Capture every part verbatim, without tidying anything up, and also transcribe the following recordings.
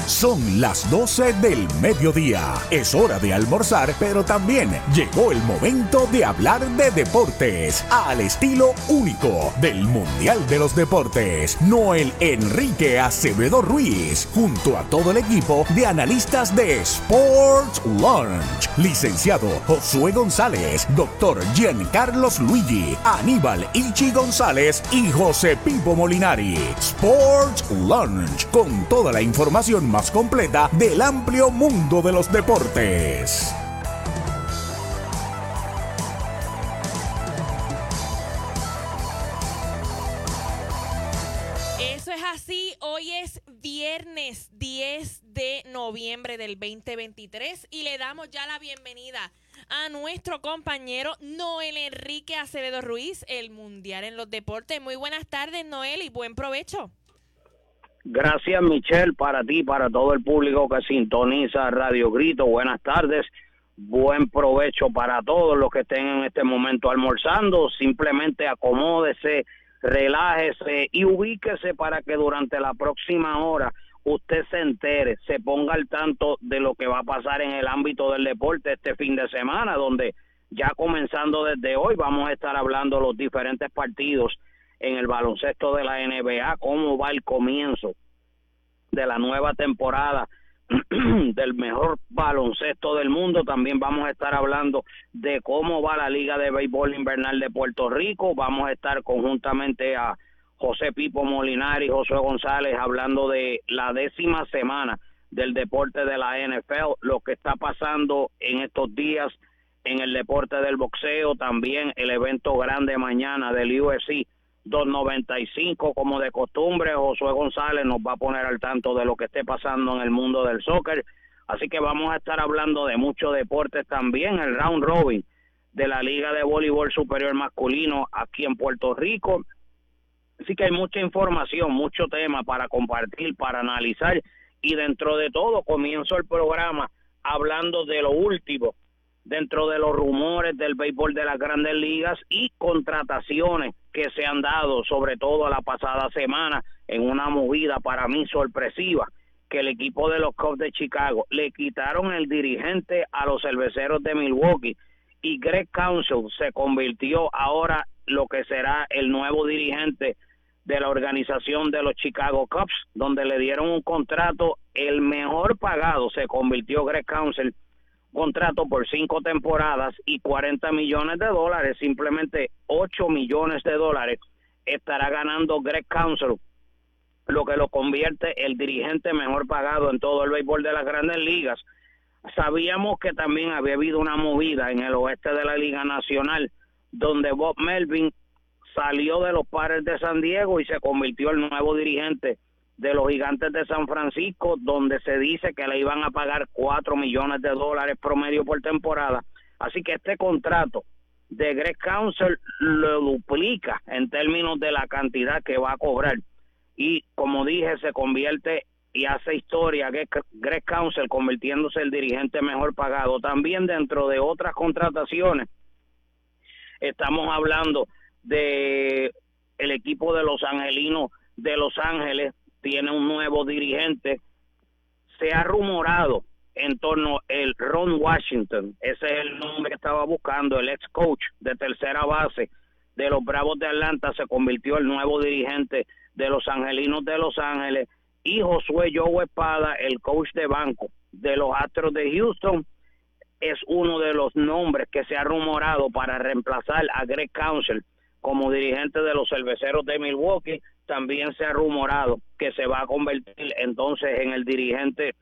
Son las doce del mediodía. Es hora de almorzar, pero también llegó el momento de hablar de deportes al estilo único del Mundial de los Deportes. Noel Enrique Acevedo Ruiz, junto a todo el equipo de analistas de Sports Lunch. Licenciado Josué González, doctor Giancarlos Luigi, Aníbal Ichi González y José Pipo Molinari. Sports Lunch, con toda la información más completa del amplio mundo de los deportes. Eso es así, hoy es viernes diez de noviembre del veinte veintitrés y le damos ya la bienvenida a nuestro compañero Noel Enrique Acevedo Ruiz, el Mundial en los Deportes. Muy buenas tardes, Noel, y buen provecho. Gracias, Michelle, para ti, para todo el público que sintoniza Radio Grito. Buenas tardes, buen provecho para todos los que estén en este momento almorzando. Simplemente acomódese, relájese y ubíquese para que durante la próxima hora usted se entere, se ponga al tanto de lo que va a pasar en el ámbito del deporte este fin de semana, donde ya comenzando desde hoy vamos a estar hablando los diferentes partidos en el baloncesto de la N B A, cómo va el comienzo de la nueva temporada del mejor baloncesto del mundo. También vamos a estar hablando de cómo va la Liga de Béisbol Invernal de Puerto Rico. Vamos a estar conjuntamente a José Pipo Molinari y Josué González hablando de la décima semana del deporte de la N F L, lo que está pasando en estos días en el deporte del boxeo, también el evento grande mañana del U F C doscientos noventa y cinco, como de costumbre. Josué González nos va a poner al tanto de lo que esté pasando en el mundo del soccer, así que vamos a estar hablando de muchos deportes también, el round robin de la Liga de Voleibol Superior Masculino aquí en Puerto Rico, así que hay mucha información, mucho tema para compartir, para analizar, y dentro de todo comienzo el programa hablando de lo último dentro de los rumores del béisbol de las Grandes Ligas y contrataciones que se han dado, sobre todo la pasada semana, en una movida para mí sorpresiva, que el equipo de los Cubs de Chicago le quitaron el dirigente a los Cerveceros de Milwaukee y Greg Counsell se convirtió ahora lo que será el nuevo dirigente de la organización de los Chicago Cubs, donde le dieron un contrato, el mejor pagado se convirtió Greg Counsell, contrato por cinco temporadas y cuarenta millones de dólares, simplemente ocho millones de dólares estará ganando Greg Counsell, lo que lo convierte el dirigente mejor pagado en todo el béisbol de las Grandes Ligas. Sabíamos que también había habido una movida en el oeste de la Liga Nacional, donde Bob Melvin salió de los Padres de San Diego y se convirtió el nuevo dirigente de los Gigantes de San Francisco, donde se dice que le iban a pagar cuatro millones de dólares promedio por temporada. Así que este contrato de Greg Counsell lo duplica en términos de la cantidad que va a cobrar. Y como dije, se convierte y hace historia Greg Counsell convirtiéndose el dirigente mejor pagado. También dentro de otras contrataciones estamos hablando de el equipo de los Angelinos de Los Ángeles, tiene un nuevo dirigente. Se ha rumorado en torno el Ron Washington, ese es el nombre que estaba buscando, el ex coach de tercera base de los Bravos de Atlanta, se convirtió el nuevo dirigente de los Angelinos de Los Ángeles, y Josué Joe Espada, el coach de banco de los Astros de Houston, es uno de los nombres que se ha rumorado para reemplazar a Greg Counsell como dirigente de los Cerveceros de Milwaukee. También se ha rumorado que se va a convertir entonces en el dirigente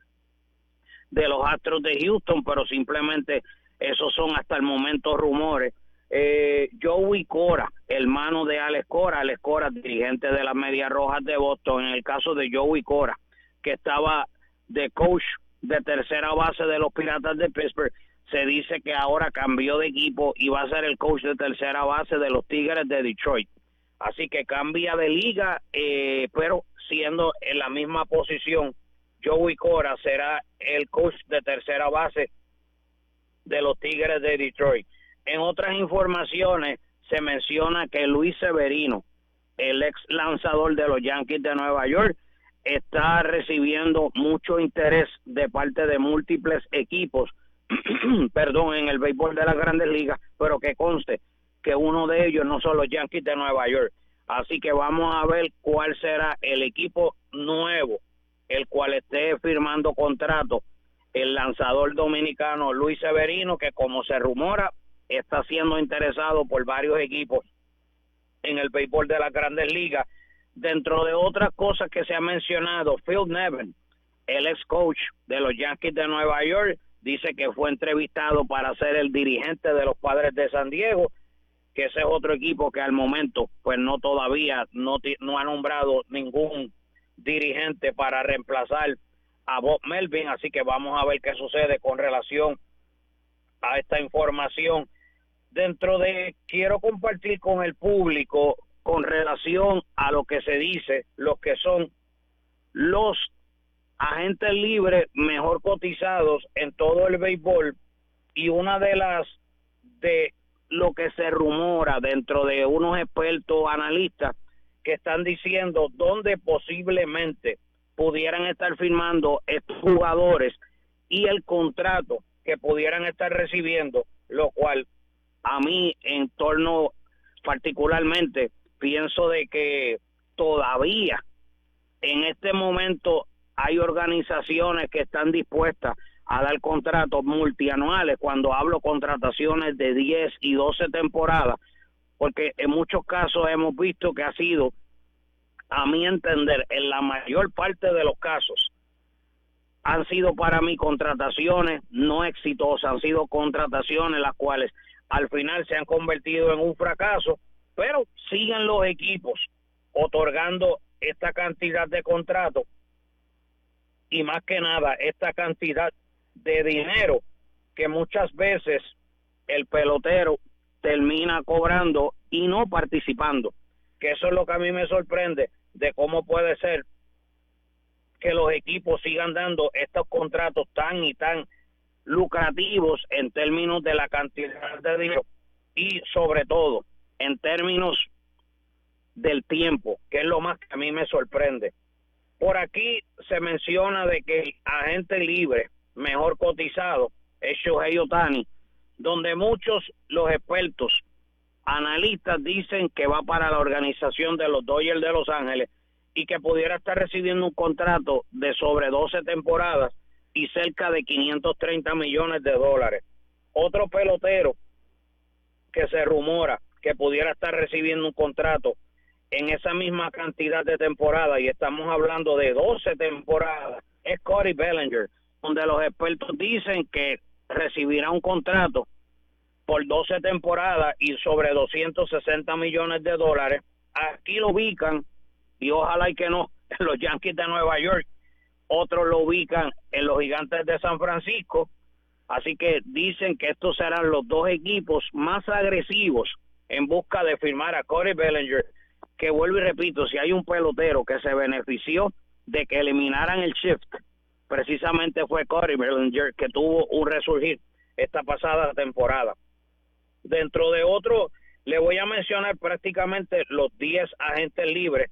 de los Astros de Houston, pero simplemente esos son hasta el momento rumores. Eh, Joey Cora, hermano de Alex Cora, Alex Cora, dirigente de las Medias Rojas de Boston, en el caso de Joey Cora, que estaba de coach de tercera base de los Piratas de Pittsburgh, se dice que ahora cambió de equipo y va a ser el coach de tercera base de los Tigres de Detroit. Así que cambia de liga, eh, pero siendo en la misma posición, Joey Cora será el coach de tercera base de los Tigres de Detroit. En otras informaciones se menciona que Luis Severino, el ex lanzador de los Yankees de Nueva York, está recibiendo mucho interés de parte de múltiples equipos, perdón, en el béisbol de las Grandes Ligas, pero que conste que uno de ellos no son los Yankees de Nueva York. Así que vamos a ver cuál será el equipo nuevo, el cual esté firmando contrato el lanzador dominicano Luis Severino, que como se rumora está siendo interesado por varios equipos en el béisbol de las Grandes Ligas. Dentro de otras cosas que se ha mencionado, Phil Nevin, el ex coach de los Yankees de Nueva York, dice que fue entrevistado para ser el dirigente de los Padres de San Diego, que ese es otro equipo que al momento pues no todavía no, no ha nombrado ningún dirigente para reemplazar a Bob Melvin, así que vamos a ver qué sucede con relación a esta información. Dentro de, quiero compartir con el público con relación a lo que se dice, los que son los agentes libres mejor cotizados en todo el béisbol, y una de las de lo que se rumora dentro de unos expertos analistas que están diciendo dónde posiblemente pudieran estar firmando estos jugadores y el contrato que pudieran estar recibiendo, lo cual a mí en torno particularmente pienso de que todavía en este momento hay organizaciones que están dispuestas a dar contratos multianuales, cuando hablo contrataciones de diez y doce temporadas, porque en muchos casos hemos visto que ha sido, a mi entender, en la mayor parte de los casos, han sido para mí contrataciones no exitosas, han sido contrataciones las cuales al final se han convertido en un fracaso, pero siguen los equipos otorgando esta cantidad de contratos y más que nada esta cantidad de dinero que muchas veces el pelotero termina cobrando y no participando, que eso es lo que a mí me sorprende de cómo puede ser que los equipos sigan dando estos contratos tan y tan lucrativos en términos de la cantidad de dinero y sobre todo en términos del tiempo, que es lo más que a mí me sorprende. Por aquí se menciona de que el agente libre mejor cotizado es Shohei Ohtani, donde muchos los expertos analistas dicen que va para la organización de los Dodgers de Los Ángeles y que pudiera estar recibiendo un contrato de sobre doce temporadas y cerca de quinientos treinta millones de dólares. Otro pelotero que se rumora que pudiera estar recibiendo un contrato en esa misma cantidad de temporadas, y estamos hablando de doce temporadas, es Cody Bellinger, donde los expertos dicen que recibirá un contrato por doce temporadas y sobre doscientos sesenta millones de dólares. Aquí lo ubican, y ojalá y que no, en los Yankees de Nueva York. Otros lo ubican en los Gigantes de San Francisco. Así que dicen que estos serán los dos equipos más agresivos en busca de firmar a Cody Bellinger, que vuelvo y repito, si hay un pelotero que se benefició de que eliminaran el shift, precisamente fue Cody Bellinger, que tuvo un resurgir esta pasada temporada. Dentro de otro, le voy a mencionar prácticamente los diez agentes libres.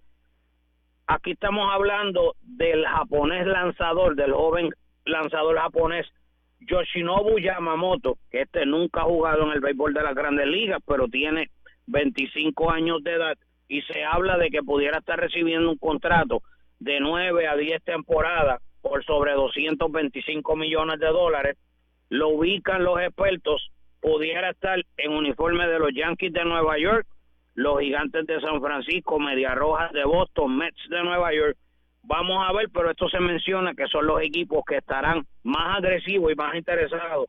Aquí estamos hablando del japonés lanzador, del joven lanzador japonés Yoshinobu Yamamoto, que este nunca ha jugado en el béisbol de las Grandes Ligas, pero tiene veinticinco años de edad, y se habla de que pudiera estar recibiendo un contrato de nueve a diez temporadas por sobre doscientos veinticinco millones de dólares. Lo ubican los expertos, pudiera estar en uniforme de los Yankees de Nueva York, los Gigantes de San Francisco, Medias Rojas de Boston, Mets de Nueva York. Vamos a ver, pero esto se menciona que son los equipos que estarán más agresivos y más interesados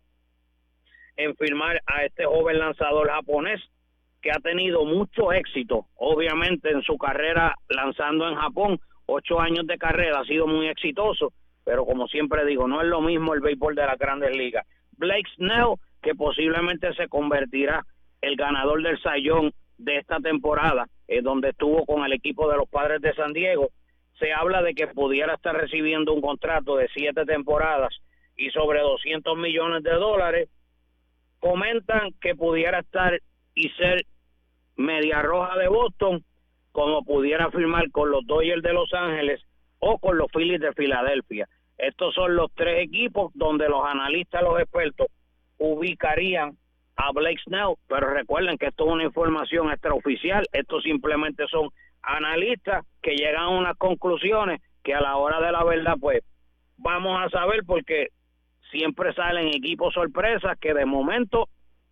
en firmar a este joven lanzador japonés, que ha tenido mucho éxito, obviamente, en su carrera lanzando en Japón. Ocho años de carrera, ha sido muy exitoso, pero como siempre digo, no es lo mismo el béisbol de las Grandes Ligas. Blake Snell, que posiblemente se convertirá el ganador del Cy Young de esta temporada, eh, donde estuvo con el equipo de los Padres de San Diego, se habla de que pudiera estar recibiendo un contrato de siete temporadas y sobre doscientos millones de dólares. Comentan que pudiera estar y ser Media Roja de Boston, como pudiera firmar con los Dodgers de Los Ángeles o con los Phillies de Filadelfia. Estos son los tres equipos donde los analistas, los expertos, ubicarían a Blake Snell, pero recuerden que esto es una información extraoficial, estos simplemente son analistas que llegan a unas conclusiones que a la hora de la verdad, pues, vamos a saber, porque siempre salen equipos sorpresas que de momento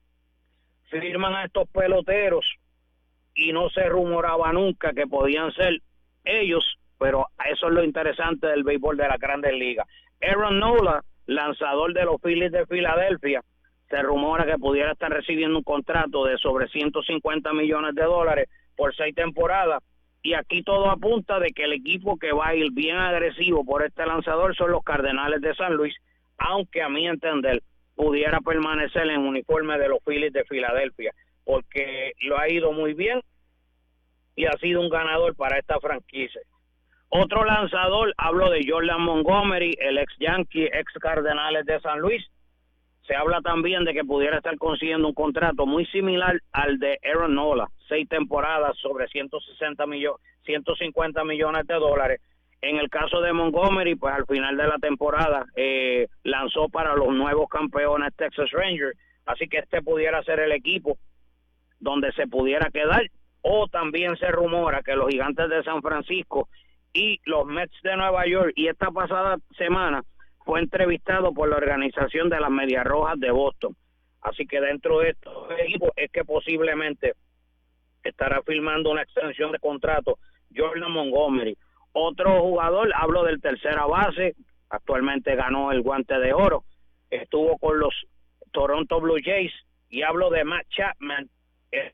firman a estos peloteros y no se rumoraba nunca que podían ser ellos, pero eso es lo interesante del béisbol de la Grandes Ligas. Aaron Nola, lanzador de los Phillies de Filadelfia, se rumora que pudiera estar recibiendo un contrato de sobre ciento cincuenta millones de dólares por seis temporadas, y aquí todo apunta de que el equipo que va a ir bien agresivo por este lanzador son los Cardenales de San Luis, aunque a mi entender pudiera permanecer en uniforme de los Phillies de Filadelfia, porque lo ha ido muy bien y ha sido un ganador para esta franquicia. Otro lanzador, hablo de Jordan Montgomery, el ex Yankee, ex Cardenales de San Luis. Se habla también de que pudiera estar consiguiendo un contrato muy similar al de Aaron Nola, seis temporadas sobre ciento sesenta millones, ciento cincuenta millones de dólares. En el caso de Montgomery, pues al final de la temporada eh, lanzó para los nuevos campeones Texas Rangers, así que este pudiera ser el equipo donde se pudiera quedar. O también se rumora que los Gigantes de San Francisco y los Mets de Nueva York, y esta pasada semana fue entrevistado por la organización de las Medias Rojas de Boston. Así que dentro de estos equipos es que posiblemente estará firmando una extensión de contrato Jordan Montgomery. Otro jugador, hablo del tercera base, actualmente ganó el Guante de Oro, estuvo con los Toronto Blue Jays, y hablo de Matt Chapman, eh,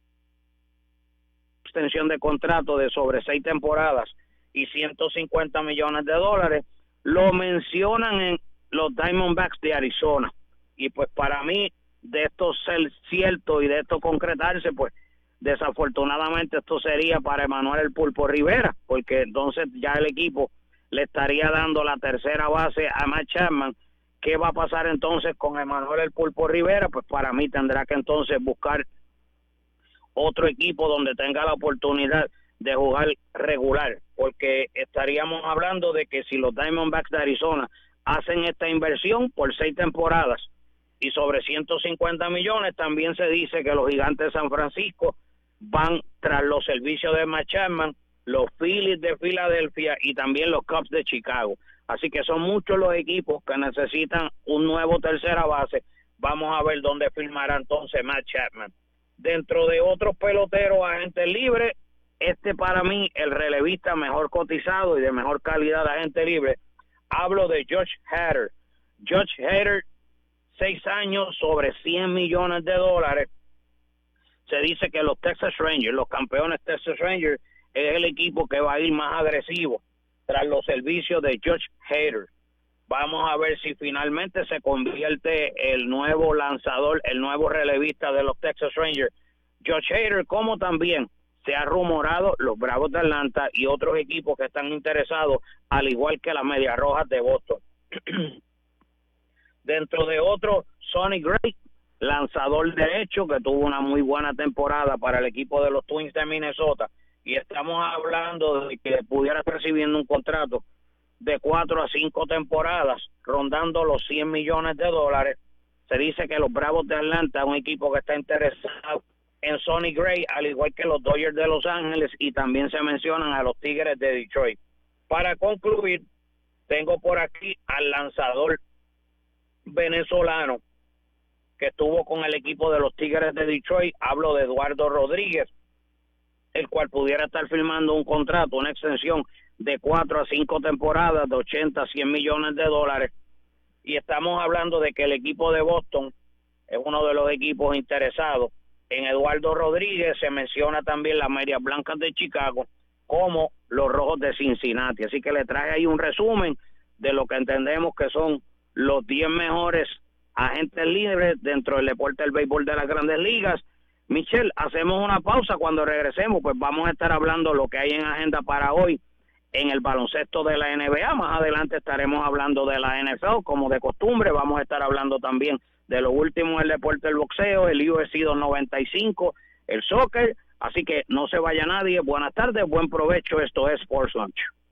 extensión de contrato de sobre seis temporadas y ciento cincuenta millones de dólares. Lo mencionan en los Diamondbacks de Arizona, y pues para mí, de esto ser cierto y de esto concretarse, pues desafortunadamente esto sería para Emanuel El Pulpo Rivera, porque entonces ya el equipo le estaría dando la tercera base a Matt Chapman. ¿Qué va a pasar entonces con Emanuel El Pulpo Rivera? Pues para mí tendrá que entonces buscar otro equipo donde tenga la oportunidad de jugar regular, porque estaríamos hablando de que si los Diamondbacks de Arizona hacen esta inversión por seis temporadas y sobre ciento cincuenta millones, también se dice que los Gigantes de San Francisco van tras los servicios de Matt Chapman, los Phillies de Filadelfia y también los Cubs de Chicago. Así que son muchos los equipos que necesitan un nuevo tercera base. Vamos a ver dónde firmará entonces Matt Chapman. Dentro de otros peloteros agentes libres, este para mí el relevista mejor cotizado y de mejor calidad de agente libre, hablo de Josh Hader. Josh Hader, seis años sobre cien millones de dólares. Se dice que los Texas Rangers, los campeones Texas Rangers, es el equipo que va a ir más agresivo tras los servicios de Josh Hader. Vamos a ver si finalmente se convierte el nuevo lanzador, el nuevo relevista de los Texas Rangers, Josh Hader, como también se ha rumorado los Bravos de Atlanta y otros equipos que están interesados, al igual que las Medias Rojas de Boston. Dentro de otro, Sonny Gray, lanzador derecho, que tuvo una muy buena temporada para el equipo de los Twins de Minnesota, y estamos hablando de que pudiera estar recibiendo un contrato de cuatro a cinco temporadas, rondando los cien millones de dólares. Se dice que los Bravos de Atlanta, un equipo que está interesado en Sonny Gray, al igual que los Dodgers de Los Ángeles, y también se mencionan a los Tigres de Detroit. Para concluir, tengo por aquí al lanzador venezolano que estuvo con el equipo de los Tigres de Detroit, hablo de Eduardo Rodríguez, el cual pudiera estar firmando un contrato, una extensión de cuatro a cinco temporadas de ochenta a cien millones de dólares, y estamos hablando de que el equipo de Boston es uno de los equipos interesados en Eduardo Rodríguez. Se menciona también las Medias Blancas de Chicago como los Rojos de Cincinnati, así que le traje ahí un resumen de lo que entendemos que son los diez mejores agentes libres dentro del deporte del béisbol de las Grandes Ligas. Michelle, hacemos una pausa. Cuando regresemos, pues vamos a estar hablando lo que hay en agenda para hoy en el baloncesto de la N B A. Más adelante estaremos hablando de la N F L, como de costumbre. Vamos a estar hablando también de lo último en el deporte del boxeo, el U F C doscientos noventa y cinco, el soccer. Así que no se vaya nadie. Buenas tardes, buen provecho. Esto es Sports Lunch.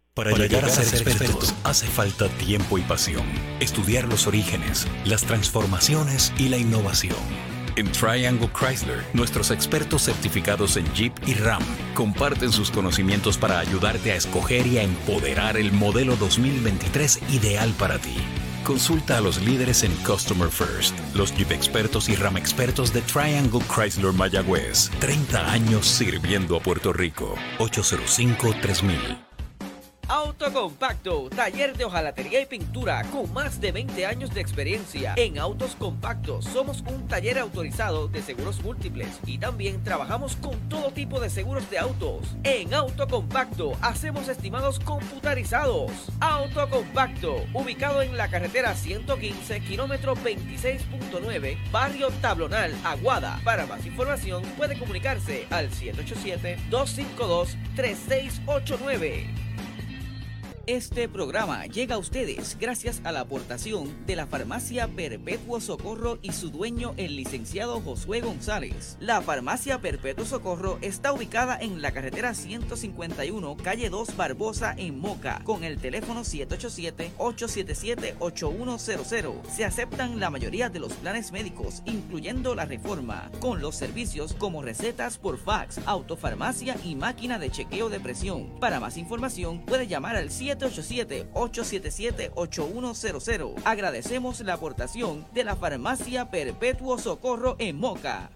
Para llegar a ser expertos hace falta tiempo y pasión. Estudiar los orígenes, las transformaciones y la innovación. En Triangle Chrysler, nuestros expertos certificados en Jeep y Ram comparten sus conocimientos para ayudarte a escoger y a empoderar el modelo dos mil veintitrés ideal para ti. Consulta a los líderes en Customer First, los Jeep expertos y Ram expertos de Triangle Chrysler Mayagüez. treinta años sirviendo a Puerto Rico. ocho cero cinco, tres mil. Autocompacto, taller de hojalatería y pintura con más de veinte años de experiencia. En Autos Compactos somos un taller autorizado de seguros múltiples y también trabajamos con todo tipo de seguros de autos. En Autocompacto hacemos estimados computarizados. Autocompacto, ubicado en la carretera ciento quince, kilómetro veintiséis punto nueve, barrio Tablonal, Aguada. Para más información puede comunicarse al siete ocho siete, dos cinco dos, tres seis ocho nueve. Este programa llega a ustedes gracias a la aportación de la Farmacia Perpetuo Socorro y su dueño, el licenciado Josué González. La Farmacia Perpetuo Socorro está ubicada en la carretera ciento cincuenta y uno, calle dos Barbosa, en Moca, con el teléfono siete ocho siete, ocho siete siete, ocho uno cero cero. Se aceptan la mayoría de los planes médicos, incluyendo la Reforma, con los servicios como recetas por fax, autofarmacia y máquina de chequeo de presión. Para más información puede llamar al siete ocho siete, ocho siete siete, ocho uno cero cero. Agradecemos la aportación de la Farmacia Perpetuo Socorro en Moca.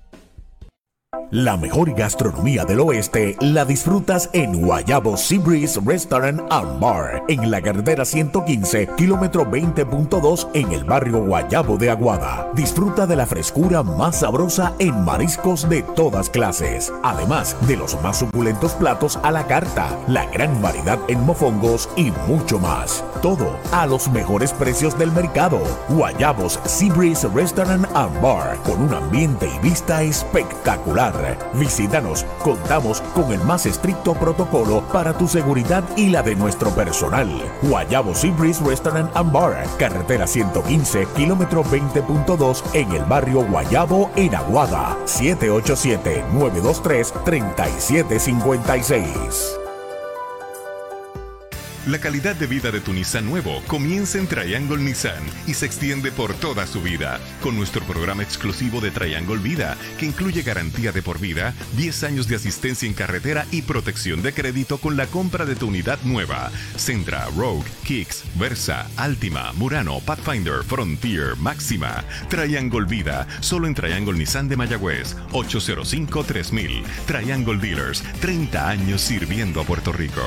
La mejor gastronomía del oeste la disfrutas en Guayabo Sea Breeze Restaurant and Bar, en la carretera ciento quince, kilómetro veinte punto dos, en el barrio Guayabo de Aguada. Disfruta de la frescura más sabrosa en mariscos de todas clases, además de los más suculentos platos a la carta, la gran variedad en mofongos y mucho más. Todo a los mejores precios del mercado. Guayabos Sea Breeze Restaurant and Bar, con un ambiente y vista espectacular. Visítanos, contamos con el más estricto protocolo para tu seguridad y la de nuestro personal. Guayabo Sea Breeze Restaurant and Bar, carretera ciento quince, kilómetro veinte punto dos, en el barrio Guayabo, en Aguada. siete ocho siete, nueve dos tres, tres siete cinco seis. La calidad de vida de tu Nissan nuevo comienza en Triangle Nissan y se extiende por toda su vida con nuestro programa exclusivo de Triangle Vida, que incluye garantía de por vida, diez años de asistencia en carretera y protección de crédito con la compra de tu unidad nueva. Sentra, Rogue, Kicks, Versa, Altima, Murano, Pathfinder, Frontier, Máxima. Triangle Vida, solo en Triangle Nissan de Mayagüez, ocho cero cinco, tres mil. Triangle Dealers, treinta años sirviendo a Puerto Rico.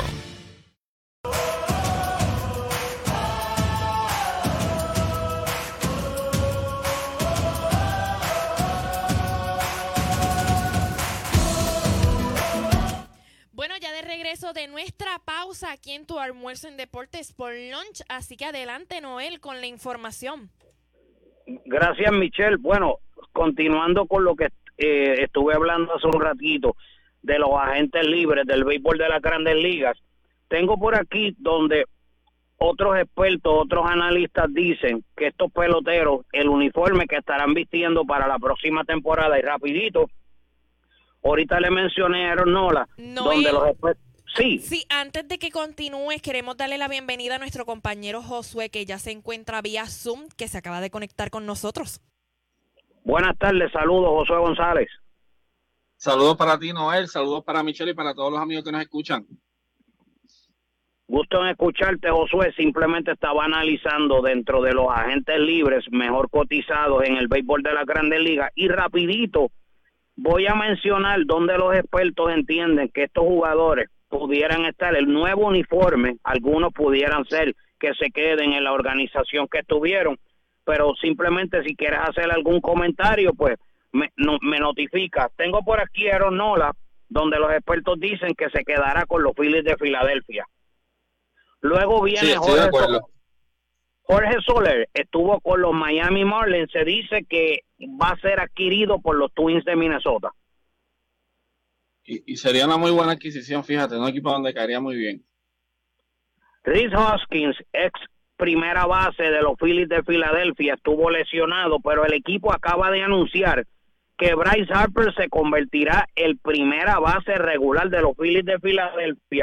De nuestra pausa aquí en tu almuerzo en Deportes por Lunch, así que adelante, Noel, con la información. Gracias, Michelle. Bueno, continuando con lo que eh, estuve hablando hace un ratito de los agentes libres del béisbol de las Grandes Ligas, tengo por aquí donde otros expertos, otros analistas dicen que estos peloteros, el uniforme que estarán vistiendo para la próxima temporada, y rapidito, ahorita le mencioné a Aaron Nola, no donde es... los expertos... Sí. Sí, antes de que continúes, queremos darle la bienvenida a nuestro compañero Josué, que ya se encuentra vía Zoom, que se acaba de conectar con nosotros. Buenas tardes, saludos, Josué González. Saludos para ti, Noel, saludos para Michelle y para todos los amigos que nos escuchan. Gusto en escucharte, Josué. Simplemente estaba analizando dentro de los agentes libres mejor cotizados en el béisbol de las Grandes Ligas, y rapidito voy a mencionar donde los expertos entienden que estos jugadores pudieran estar. El nuevo uniforme, algunos pudieran ser que se queden en la organización que estuvieron, pero simplemente si quieres hacer algún comentario, pues me, no, me notifica. Tengo por aquí a Aaron Nola, donde los expertos dicen que se quedará con los Phillies de Filadelfia. Luego viene sí, Jorge, Soler. Jorge Soler, estuvo con los Miami Marlins, se dice que va a ser adquirido por los Twins de Minnesota. Y, y sería una muy buena adquisición, fíjate, un equipo donde caería muy bien. Rhys Hoskins, ex primera base de los Phillies de Filadelfia, estuvo lesionado, pero el equipo acaba de anunciar que Bryce Harper se convertirá en primera base regular de los Phillies de Filadelfia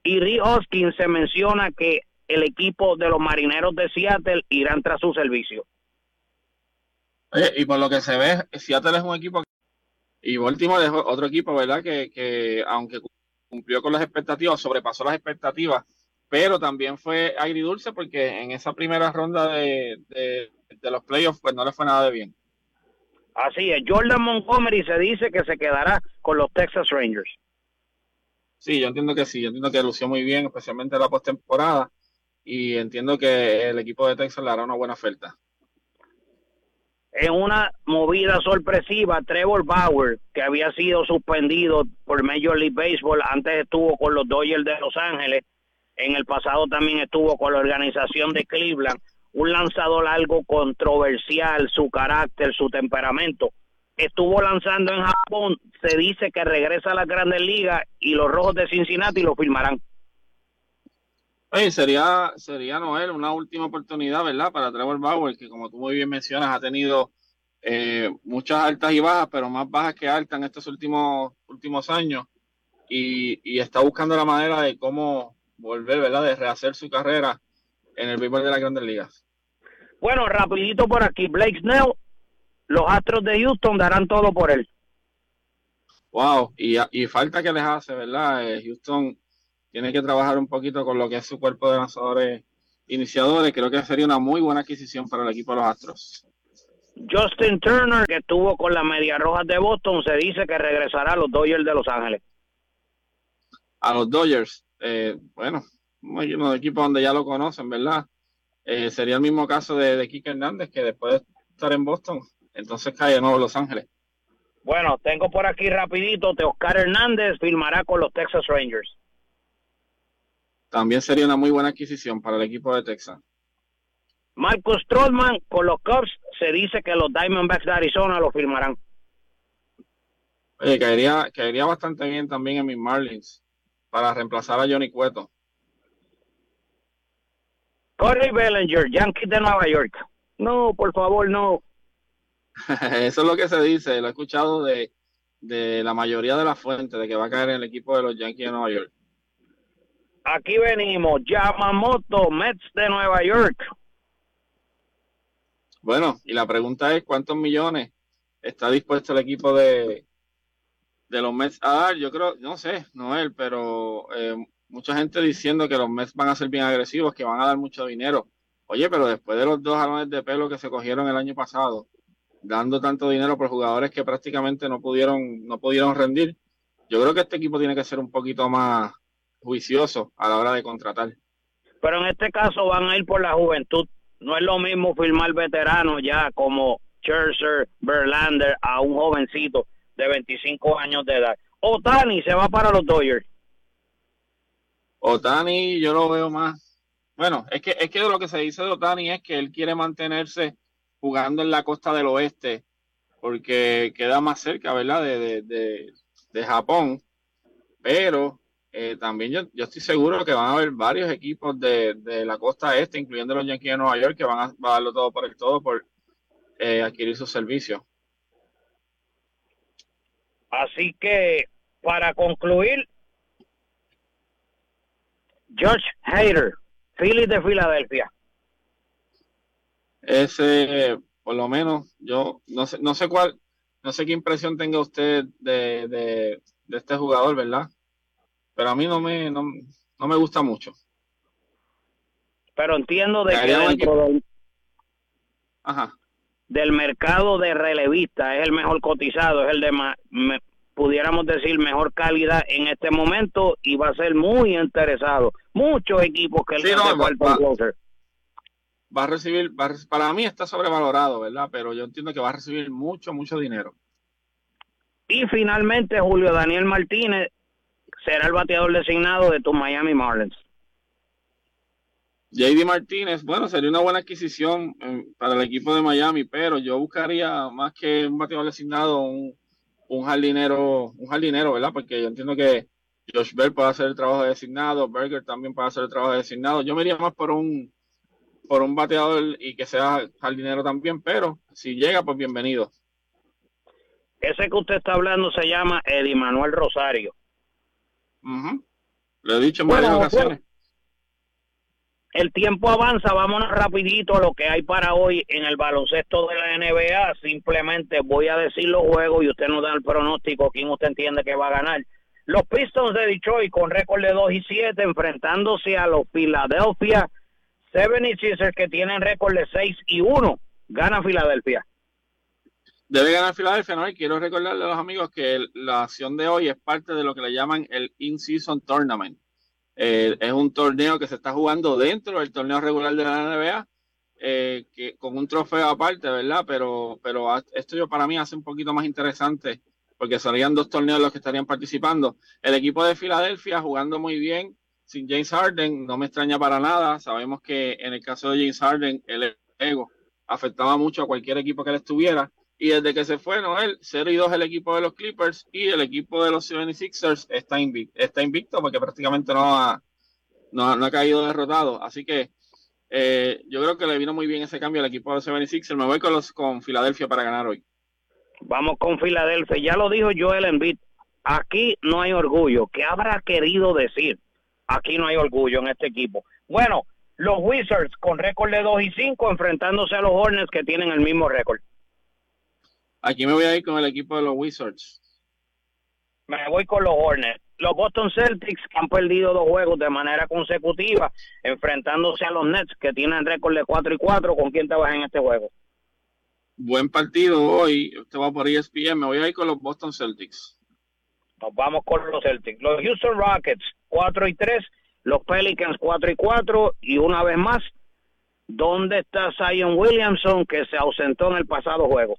y Rick Hoskins se menciona que el equipo de los Marineros de Seattle irán tras su servicio. Oye, y por lo que se ve, Seattle es un equipo y Baltimore es otro equipo, ¿verdad? Que, que aunque cumplió con las expectativas, sobrepasó las expectativas, pero también fue agridulce porque en esa primera ronda de, de, de los playoffs pues no le fue nada de bien. Así es, Jordan Montgomery se dice que se quedará con los Texas Rangers. Sí, yo entiendo que sí, yo entiendo que lució muy bien, especialmente en la postemporada, y entiendo que el equipo de Texas le hará una buena oferta. En una movida sorpresiva, Trevor Bauer, que había sido suspendido por Major League Baseball, antes estuvo con los Dodgers de Los Ángeles, en el pasado también estuvo con la organización de Cleveland, un lanzador algo controversial, su carácter, su temperamento. Estuvo lanzando en Japón, se dice que regresa a las Grandes Ligas y los Rojos de Cincinnati lo firmarán. Oye, sería, sería Noel, una última oportunidad, ¿verdad? Para Trevor Bauer, que como tú muy bien mencionas, ha tenido eh, muchas altas y bajas, pero más bajas que altas en estos últimos, últimos años, y, y está buscando la manera de cómo volver, ¿verdad? De rehacer su carrera en el béisbol de las Grandes Ligas. Bueno, rapidito por aquí, Blake Snell, los Astros de Houston darán todo por él. Wow, y, y falta que les hace, ¿verdad? Eh, Houston tiene que trabajar un poquito con lo que es su cuerpo de lanzadores iniciadores. Creo que sería una muy buena adquisición para el equipo de los Astros. Justin Turner, que estuvo con las Medias Rojas de Boston, se dice que regresará a los Dodgers de Los Ángeles. A los Dodgers, eh, bueno, hay unos equipos donde ya lo conocen, ¿verdad? Eh, sería el mismo caso de, de Kike Hernández, que después de estar en Boston, entonces cae de nuevo a Los Ángeles. Bueno, tengo por aquí rapidito, Teoscar Hernández firmará con los Texas Rangers. También sería una muy buena adquisición para el equipo de Texas. Marcus Stroman con los Cubs, se dice que los Diamondbacks de Arizona lo firmarán. Oye, caería, caería bastante bien también en mis Marlins para reemplazar a Johnny Cueto. Corey Bellinger, Yankees de Nueva York. No, por favor, no. Eso es lo que se dice, lo he escuchado de, de la mayoría de las fuentes, de que va a caer en el equipo de los Yankees de Nueva York. Aquí venimos, Yamamoto, Mets de Nueva York. Bueno, y la pregunta es, ¿cuántos millones está dispuesto el equipo de, de los Mets a dar? Yo creo, no sé, Noel, pero eh, mucha gente diciendo que los Mets van a ser bien agresivos, que van a dar mucho dinero. Oye, pero después de los dos jalones de pelo que se cogieron el año pasado, dando tanto dinero por jugadores que prácticamente no pudieron, no pudieron rendir, yo creo que este equipo tiene que ser un poquito más juicioso a la hora de contratar. Pero en este caso van a ir por la juventud. No es lo mismo firmar veteranos ya como Scherzer, Verlander a un jovencito de veinticinco años de edad. Ohtani se va para los Dodgers. Ohtani yo lo veo más. Bueno, es que es que lo que se dice de Ohtani es que él quiere mantenerse jugando en la costa del oeste porque queda más cerca, ¿verdad? De, de, de, de Japón. Pero Eh, también yo, yo estoy seguro que van a haber varios equipos de, de la costa este, incluyendo los Yankees de Nueva York, que van a, van a darlo todo por el todo por eh, adquirir sus servicios. Así que, para concluir, Josh Hader, Phillies de Filadelfia. Ese, por lo menos, yo no sé, no sé cuál, no sé qué impresión tenga usted de, de, de este jugador, ¿verdad? Pero a mí no me, no, no me gusta mucho. Pero entiendo de que dentro del, Ajá. del mercado de relevista es el mejor cotizado, es el de más, me, pudiéramos decir, mejor calidad en este momento y va a ser muy interesado. Muchos equipos que sí, le no, hace falta va, un closer. Va a recibir, va a, para mí está sobrevalorado, ¿verdad? Pero yo entiendo que va a recibir mucho, mucho dinero. Y finalmente Julio Daniel Martínez será el bateador designado de tus Miami Marlins. J D Martínez, bueno, sería una buena adquisición eh, para el equipo de Miami, pero yo buscaría más que un bateador designado, un, un jardinero, un jardinero, ¿verdad? Porque yo entiendo que Josh Bell puede hacer el trabajo de designado, Berger también puede hacer el trabajo de designado. Yo me iría más por un por un bateador y que sea jardinero también, pero si llega, pues bienvenido. Ese que usted está hablando se llama Eddie Manuel Rosario. Uh-huh. Lo he dicho en Bueno, varias ocasiones. El tiempo avanza, vámonos rapidito a lo que hay para hoy en el baloncesto de la N B A. Simplemente voy a decir los juegos y usted nos da el pronóstico, quién usted entiende que va a ganar. Los Pistons de Detroit con récord de dos y siete enfrentándose a los Philadelphia setenta y seis ers que tienen récord de seis y uno. Gana Filadelfia. Debe ganar Filadelfia, ¿no? Y quiero recordarle a los amigos que el, la acción de hoy es parte de lo que le llaman el In-Season Tournament. Eh, es un torneo que se está jugando dentro del torneo regular de la N B A, eh, que, con un trofeo aparte, ¿verdad? Pero, pero esto yo para mí hace un poquito más interesante, porque serían dos torneos los que estarían participando. El equipo de Filadelfia jugando muy bien, sin James Harden, no me extraña para nada. Sabemos que en el caso de James Harden, el ego afectaba mucho a cualquier equipo que él estuviera, y desde que se fue Noel, cero y dos el equipo de los Clippers, y el equipo de los setenta y seis ers está invicto, está invicto porque prácticamente no ha, no, no ha caído derrotado. Así que eh, yo creo que le vino muy bien ese cambio al equipo de los setenta y seis ers. Me voy con los con Filadelfia para ganar hoy. Vamos con Filadelfia. Ya lo dijo Joel Embiid. Aquí no hay orgullo. ¿Qué habrá querido decir? Aquí no hay orgullo en este equipo. Bueno, los Wizards con récord de dos y cinco enfrentándose a los Hornets que tienen el mismo récord. Aquí me voy a ir con el equipo de los Wizards. Me voy con los Hornets. Los Boston Celtics han perdido dos juegos de manera consecutiva, enfrentándose a los Nets, que tienen récord de cuatro y cuatro. ¿Con quién te vas en este juego? Buen partido hoy. Usted va por E S P N. Me voy a ir con los Boston Celtics. Nos vamos con los Celtics. Los Houston Rockets, cuatro y tres. Los Pelicans, cuatro y cuatro. Y una vez más, ¿dónde está Zion Williamson, que se ausentó en el pasado juego?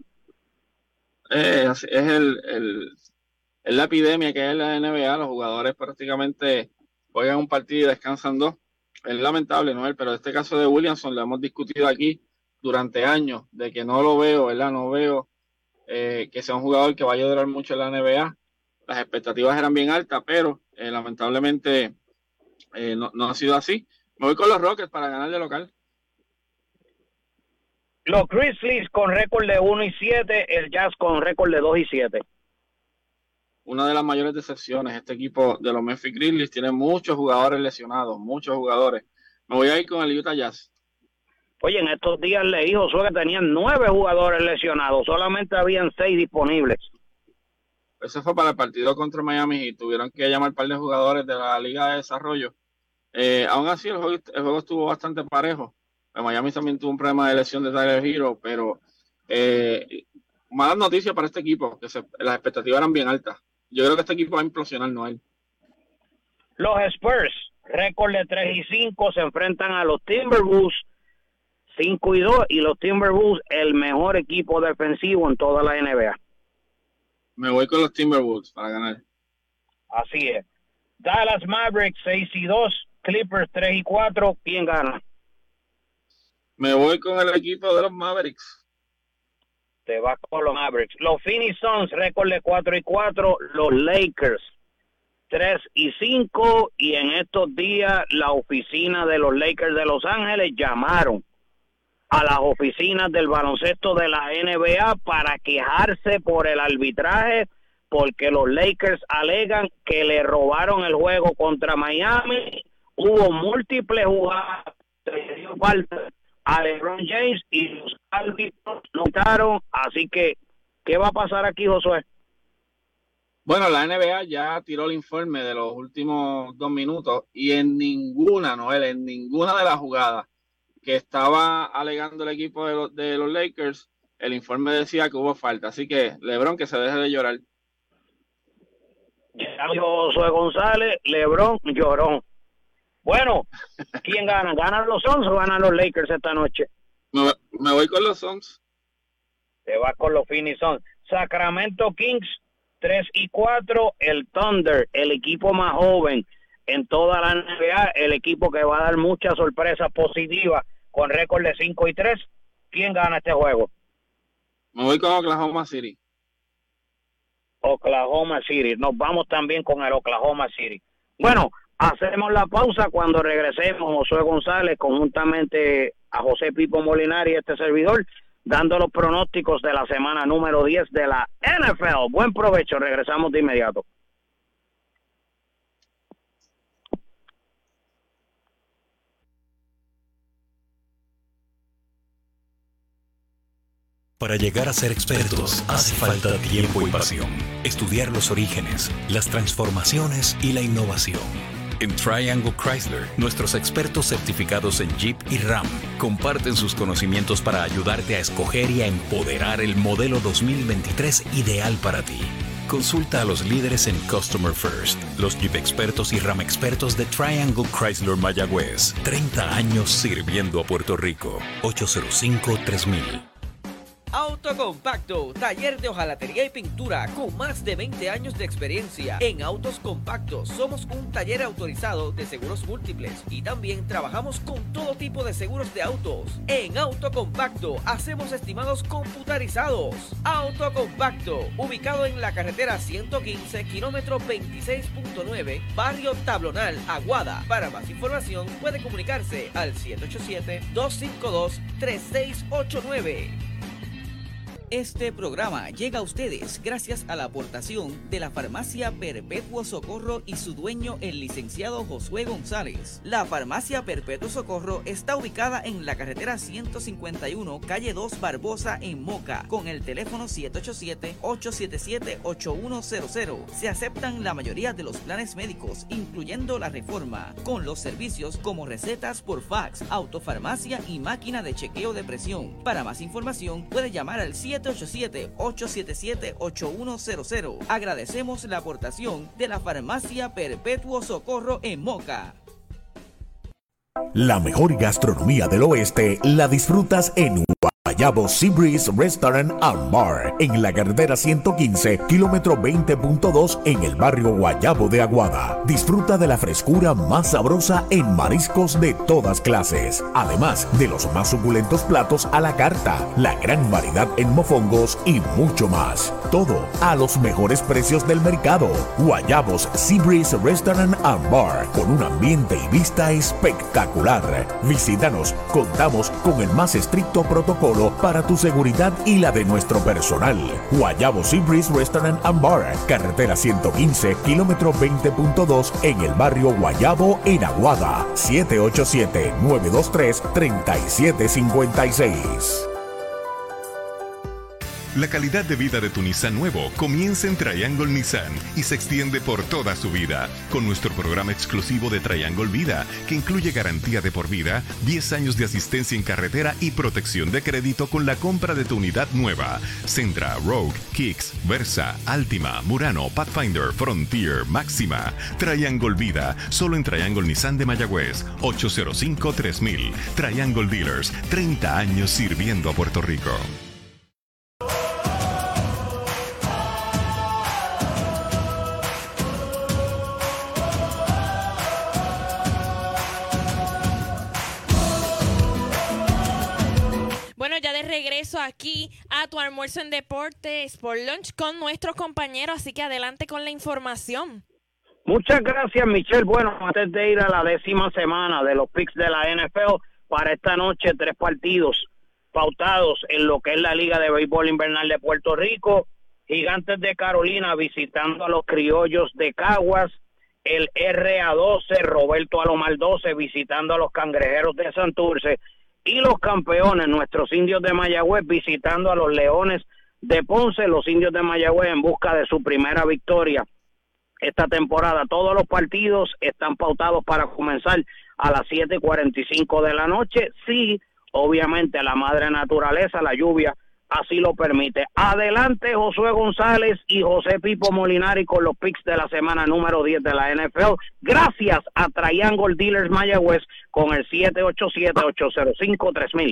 Eh, es el, el, es la epidemia que es la N B A. Los jugadores prácticamente juegan un partido y descansan dos. Es lamentable, ¿no? Pero este caso de Williamson lo hemos discutido aquí durante años, de que no lo veo, ¿verdad? No veo eh, que sea un jugador que vaya a durar mucho en la N B A. Las expectativas eran bien altas, pero eh, lamentablemente eh, no, no ha sido así. Me voy con los Rockets para ganar de local. Los Grizzlies con récord de uno y siete, el Jazz con récord de dos y siete. Una de las mayores decepciones, este equipo de los Memphis Grizzlies tiene muchos jugadores lesionados, muchos jugadores. Me voy a ir con el Utah Jazz. Oye, en estos días leí, Josué, que tenían nueve jugadores lesionados, solamente habían seis disponibles. Eso fue para el partido contra Miami y tuvieron que llamar un par de jugadores de la Liga de Desarrollo. Eh, aún así, el juego, el juego estuvo bastante parejo. En Miami también tuvo un problema de lesión de Tyler Hero, pero eh, malas noticias para este equipo, que se, las expectativas eran bien altas. Yo creo que este equipo va a implosionar, Noel. Los Spurs, récord de tres y cinco, se enfrentan a los Timberwolves, cinco y dos, y los Timberwolves, el mejor equipo defensivo en toda la N B A. Me voy con los Timberwolves para ganar. Así es. Dallas Mavericks, seis y dos, Clippers, tres y cuatro, ¿quién gana? Me voy con el equipo de los Mavericks. Te vas con los Mavericks. Los Phoenix Suns, récord de cuatro y cuatro. Los Lakers, tres y cinco. Y en estos días, la oficina de los Lakers de Los Ángeles llamaron a las oficinas del baloncesto de la N B A para quejarse por el arbitraje, porque los Lakers alegan que le robaron el juego contra Miami. Hubo múltiples jugadas, se dio falta a LeBron James y los árbitros notaron. Así que, ¿qué va a pasar aquí, Josué? Bueno, la N B A ya tiró el informe de los últimos dos minutos y en ninguna, Noel, en ninguna de las jugadas que estaba alegando el equipo de los, de los Lakers, el informe decía que hubo falta. Así que, LeBron, que se deje de llorar. Ya dijo Josué González, LeBron lloró. Bueno, ¿quién gana? ¿Ganan los Suns o ganan los Lakers esta noche? Me, me voy con los Suns. Te vas con los Phoenix Suns. Sacramento Kings, tres y cuatro. El Thunder, el equipo más joven en toda la N B A, el equipo que va a dar muchas sorpresas positivas con récord de cinco y tres. ¿Quién gana este juego? Me voy con Oklahoma City. Oklahoma City. Nos vamos también con el Oklahoma City. Bueno, hacemos la pausa. Cuando regresemos, Josué González, conjuntamente a José Pipo Molinari y este servidor, dando los pronósticos de la semana número diez de la N F L. Buen provecho, regresamos de inmediato. Para llegar a ser expertos hace falta tiempo y pasión. Estudiar los orígenes, las transformaciones y la innovación. En Triangle Chrysler, nuestros expertos certificados en Jeep y Ram comparten sus conocimientos para ayudarte a escoger y a empoderar el modelo dos mil veintitrés ideal para ti. Consulta a los líderes en Customer First, los Jeep expertos y Ram expertos de Triangle Chrysler Mayagüez. treinta años sirviendo a Puerto Rico. ocho cero cinco, tres mil. Autocompacto, taller de hojalatería y pintura con más de veinte años de experiencia. En Autos Compactos somos un taller autorizado de seguros múltiples y también trabajamos con todo tipo de seguros de autos. En Autocompacto hacemos estimados computarizados. Autocompacto, ubicado en la carretera ciento quince, kilómetro veintiséis punto nueve, barrio Tablonal, Aguada. Para más información puede comunicarse al siete ocho siete, dos cinco dos, tres seis ocho nueve. Este programa llega a ustedes gracias a la aportación de la Farmacia Perpetuo Socorro y su dueño, el licenciado Josué González. La Farmacia Perpetuo Socorro está ubicada en la carretera ciento cincuenta y uno, calle dos Barbosa, en Moca, con el teléfono siete ocho siete, ocho siete siete, ocho uno cero cero. Se aceptan la mayoría de los planes médicos, incluyendo la Reforma, con los servicios como recetas por fax, autofarmacia y máquina de chequeo de presión. Para más información puede llamar al siete ocho siete, ocho siete siete, ocho uno cero cero. Agradecemos la aportación de la Farmacia Perpetuo Socorro en Moca. La mejor gastronomía del oeste la disfrutas en Guayabo Sea Breeze Restaurant and Bar, en la carretera ciento quince, kilómetro veinte punto dos, en el barrio Guayabo de Aguada. Disfruta de la frescura más sabrosa en mariscos de todas clases, además de los más suculentos platos a la carta, la gran variedad en mofongos y mucho más. Todo a los mejores precios del mercado. Guayabos Sea Breeze Restaurant and Bar, con un ambiente y vista espectacular. Visítanos, contamos con el más estricto protocolo para tu seguridad y la de nuestro personal. Guayabo Sea Breeze Restaurant and Bar, carretera ciento quince, kilómetro veinte punto dos, en el barrio Guayabo, en Aguada. siete ocho siete, nueve dos tres, tres siete cinco seis. La calidad de vida de tu Nissan nuevo comienza en Triangle Nissan y se extiende por toda su vida con nuestro programa exclusivo de Triangle Vida, que incluye garantía de por vida, diez años de asistencia en carretera y protección de crédito con la compra de tu unidad nueva. Sentra, Rogue, Kicks, Versa, Altima, Murano, Pathfinder, Frontier, Máxima. Triangle Vida, solo en Triangle Nissan de Mayagüez, ocho cero cinco, tres mil. Triangle Dealers, treinta años sirviendo a Puerto Rico. Ya de regreso aquí a tu almuerzo en deportes por lunch con nuestros compañeros, así que adelante con la información. Muchas gracias, Michelle. Bueno, antes de ir a la décima semana de los picks de la N F L, para esta noche tres partidos pautados en lo que es la Liga de Béisbol Invernal de Puerto Rico. Gigantes de Carolina visitando a los Criollos de Caguas, el R A doce, Roberto Alomar doce visitando a los Cangrejeros de Santurce, y los campeones, nuestros Indios de Mayagüez, visitando a los Leones de Ponce. Los Indios de Mayagüez en busca de su primera victoria esta temporada. Todos los partidos están pautados para comenzar a las siete cuarenta y cinco de la noche. Sí, obviamente la madre naturaleza, la lluvia, así lo permite. Adelante Josué González y José Pipo Molinari con los picks de la semana número diez de la N F L. Gracias a Triangle Dealers Mayagüez con el siete ocho siete, ocho cero cinco, tres mil.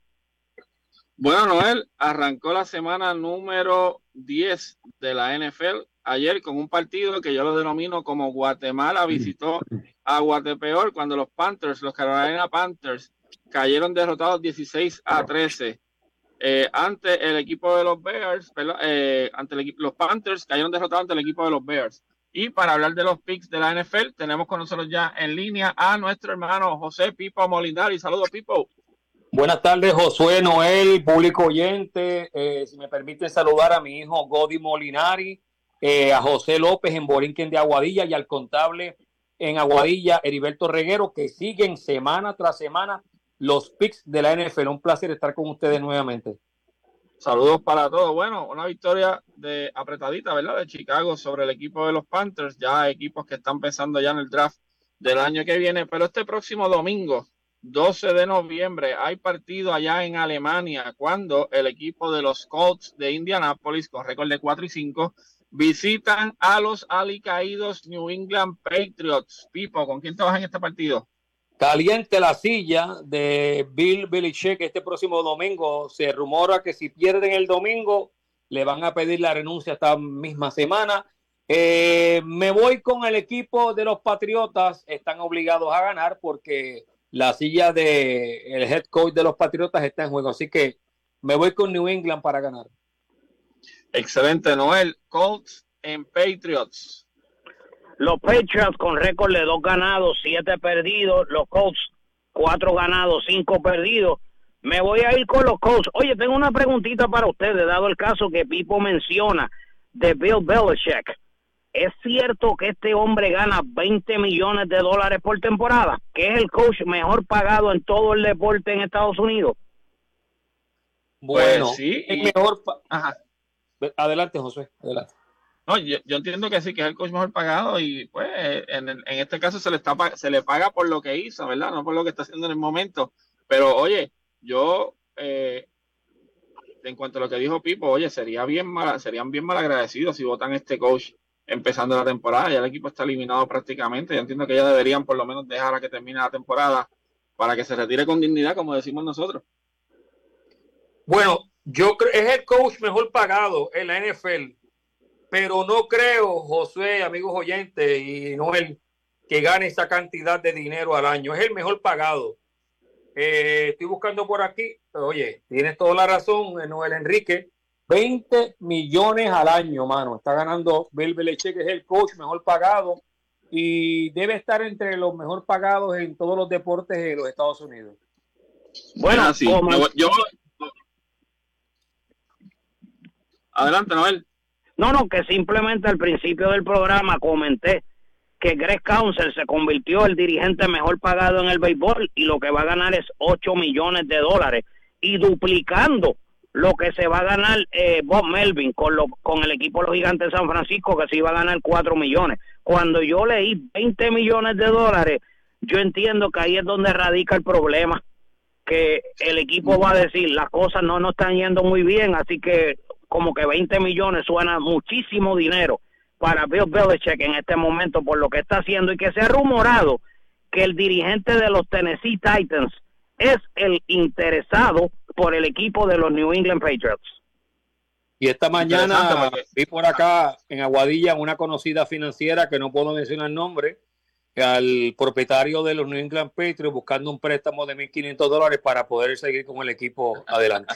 Bueno, Noel, arrancó la semana número diez de la N F L ayer con un partido que yo lo denomino como Guatemala visitó a Guatepeor, cuando los Panthers, los Carolina Panthers, cayeron derrotados dieciséis a trece. Eh, ante el equipo de los Bears, eh, ante el, los Panthers cayeron derrotados ante el equipo de los Bears. Y para hablar de los picks de la N F L, tenemos con nosotros ya en línea a nuestro hermano José Pipo Molinari. Saludos, Pipo. Buenas tardes, Josué, Noel, público oyente. Eh, si me permiten saludar a mi hijo Godi Molinari, eh, a José López en Borinquen de Aguadilla y al contable en Aguadilla, Heriberto Reguero, que siguen semana tras semana los picks de la N F L. Un placer estar con ustedes nuevamente. Saludos para todos. Bueno, una victoria de apretadita, ¿verdad? De Chicago sobre el equipo de los Panthers. Ya equipos que están pensando ya en el draft del año que viene. Pero este próximo domingo, doce de noviembre, hay partido allá en Alemania cuando el equipo de los Colts de Indianapolis, con récord de cuatro y cinco, visitan a los alicaídos New England Patriots. Pipo, ¿con quién trabajas en este partido? Caliente la silla de Bill Belichick este próximo domingo. Se rumora que si pierden el domingo le van a pedir la renuncia esta misma semana. Eh, me voy con el equipo de los Patriotas. Están obligados a ganar porque la silla de el head coach de los Patriotas está en juego. Así que me voy con New England para ganar. Excelente, Noel. Colts en Patriots. Los Patriots con récord de dos ganados, siete perdidos. Los Colts, cuatro ganados, cinco perdidos. Me voy a ir con los Colts. Oye, tengo una preguntita para ustedes, dado el caso que Pipo menciona de Bill Belichick. ¿Es cierto que este hombre gana veinte millones de dólares por temporada? ¿Que es el coach mejor pagado en todo el deporte en Estados Unidos? Bueno, pues sí. el mejor pa- Ajá. Adelante, José. Adelante. No, yo, yo entiendo que sí, que es el coach mejor pagado y pues en, en este caso se le está se le paga por lo que hizo, ¿verdad? No por lo que está haciendo en el momento. Pero oye, yo eh, en cuanto a lo que dijo Pipo, oye, sería bien mal, serían bien mal agradecidos si votan a este coach empezando la temporada. Ya el equipo está eliminado prácticamente. Yo entiendo que ya deberían por lo menos dejar a que termine la temporada para que se retire con dignidad, como decimos nosotros. Bueno, yo creo es el coach mejor pagado en la N F L. Pero no creo, Josué, amigos oyentes, y Noel, que gane esa cantidad de dinero al año. Es el mejor pagado. Eh, estoy buscando por aquí. Oye, tienes toda la razón, Noel Enrique. veinte millones al año, mano. Está ganando Bill Belichick, que es el coach mejor pagado y debe estar entre los mejor pagados en todos los deportes de los Estados Unidos. Bueno, sí. como... yo, yo... Adelante, Noel. No, no, que simplemente al principio del programa comenté que Greg Counsell se convirtió en el dirigente mejor pagado en el béisbol y lo que va a ganar es ocho millones de dólares y duplicando lo que se va a ganar eh, Bob Melvin con, lo, con el equipo de los Gigantes de San Francisco, que se iba a ganar cuatro millones. Cuando yo leí veinte millones de dólares, yo entiendo que ahí es donde radica el problema, que el equipo va a decir, las cosas no nos están yendo muy bien, así que como que veinte millones suena muchísimo dinero para Bill Belichick en este momento por lo que está haciendo y que se ha rumorado que el dirigente de los Tennessee Titans es el interesado por el equipo de los New England Patriots. Y esta mañana vi por acá en Aguadilla una conocida financiera que no puedo mencionar el nombre, al propietario de los New England Patriots buscando un préstamo de mil quinientos dólares para poder seguir con el equipo adelante.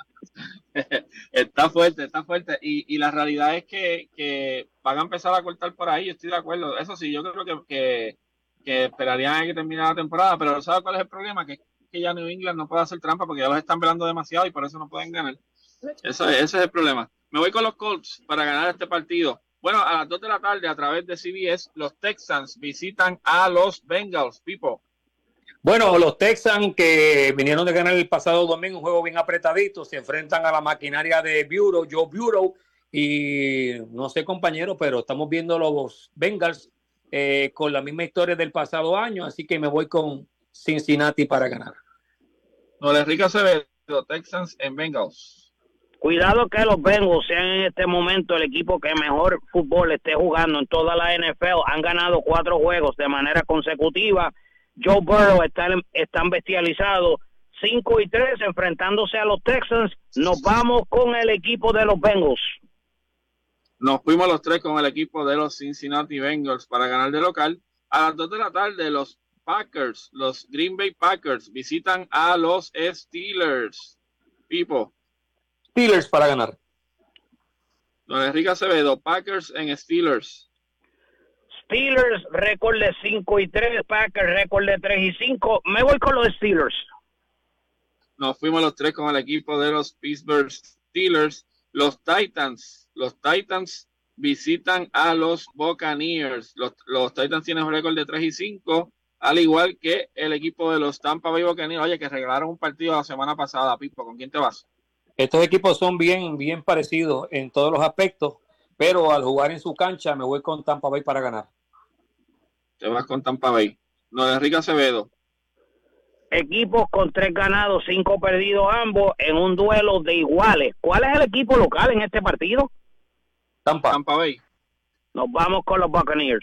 Está fuerte, está fuerte. Y, y la realidad es que, que van a empezar a cortar por ahí, yo estoy de acuerdo. Eso sí, yo creo que, que, que esperarían a que termine la temporada, pero ¿sabes cuál es el problema? Que, que ya New England no puede hacer trampa porque ya los están velando demasiado y por eso no pueden ganar. Eso, ese es el problema. Me voy con los Colts para ganar este partido. Bueno, a las dos de la tarde a través de C B S, los Texans visitan a los Bengals. Pipo. Bueno, los Texans que vinieron de ganar el pasado domingo un juego bien apretadito, se enfrentan a la maquinaria de Bureau, Joe Bureau, y no sé, compañero, pero estamos viendo los Bengals eh, con la misma historia del pasado año, así que me voy con Cincinnati para ganar. No les rica se ve los Texans en Bengals. Cuidado que los Bengals sean en este momento el equipo que mejor fútbol esté jugando en toda la N F L. Han ganado cuatro juegos de manera consecutiva. Joe Burrow está, están bestializados cinco y tres enfrentándose a los Texans. Nos vamos con el equipo de los Bengals. Nos fuimos los tres con el equipo de los Cincinnati Bengals para ganar de local. A las dos de la tarde los Packers, los Green Bay Packers visitan a los Steelers. Pipo. Steelers para ganar. Don Enrique Acevedo, Packers en Steelers. Steelers, récord de cinco y tres, Packers, récord de tres y cinco. Me voy con los Steelers. Nos fuimos los tres con el equipo de los Pittsburgh Steelers. Los Titans, los Titans visitan a los Buccaneers. Los, los Titans tienen un récord de tres y cinco, al igual que el equipo de los Tampa Bay Buccaneers. Oye, que regalaron un partido la semana pasada, Pipo. ¿Con quién te vas? Estos equipos son bien, bien parecidos en todos los aspectos, pero al jugar en su cancha me voy con Tampa Bay para ganar. Te vas con Tampa Bay. No, de Enrique Acevedo. Equipos con tres ganados, cinco perdidos ambos en un duelo de iguales. ¿Cuál es el equipo local en este partido? Tampa. Tampa Bay. Nos vamos con los Buccaneers.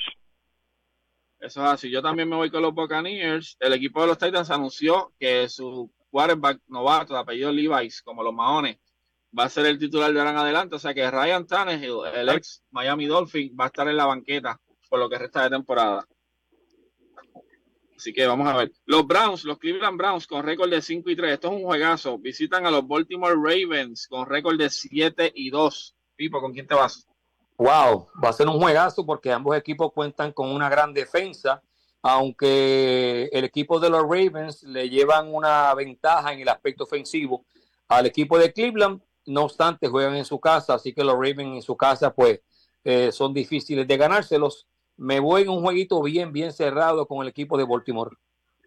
Eso es así. Yo también me voy con los Buccaneers. El equipo de los Titans anunció que su quarterback novato de apellido Levi's, como los Mahones, va a ser el titular de ahora en adelante. O sea que Ryan Tannehill, el ex Miami Dolphin, va a estar en la banqueta por lo que resta de temporada. Así que vamos a ver. Los Browns, los Cleveland Browns con récord de cinco y tres. Esto es un juegazo. Visitan a los Baltimore Ravens con récord de siete y dos. Pipo, ¿con quién te vas? Wow, va a ser un juegazo porque ambos equipos cuentan con una gran defensa, aunque el equipo de los Ravens le llevan una ventaja en el aspecto ofensivo al equipo de Cleveland. No obstante, juegan en su casa, así que los Ravens en su casa pues eh, son difíciles de ganárselos. Me voy en un jueguito bien, bien cerrado con el equipo de Baltimore.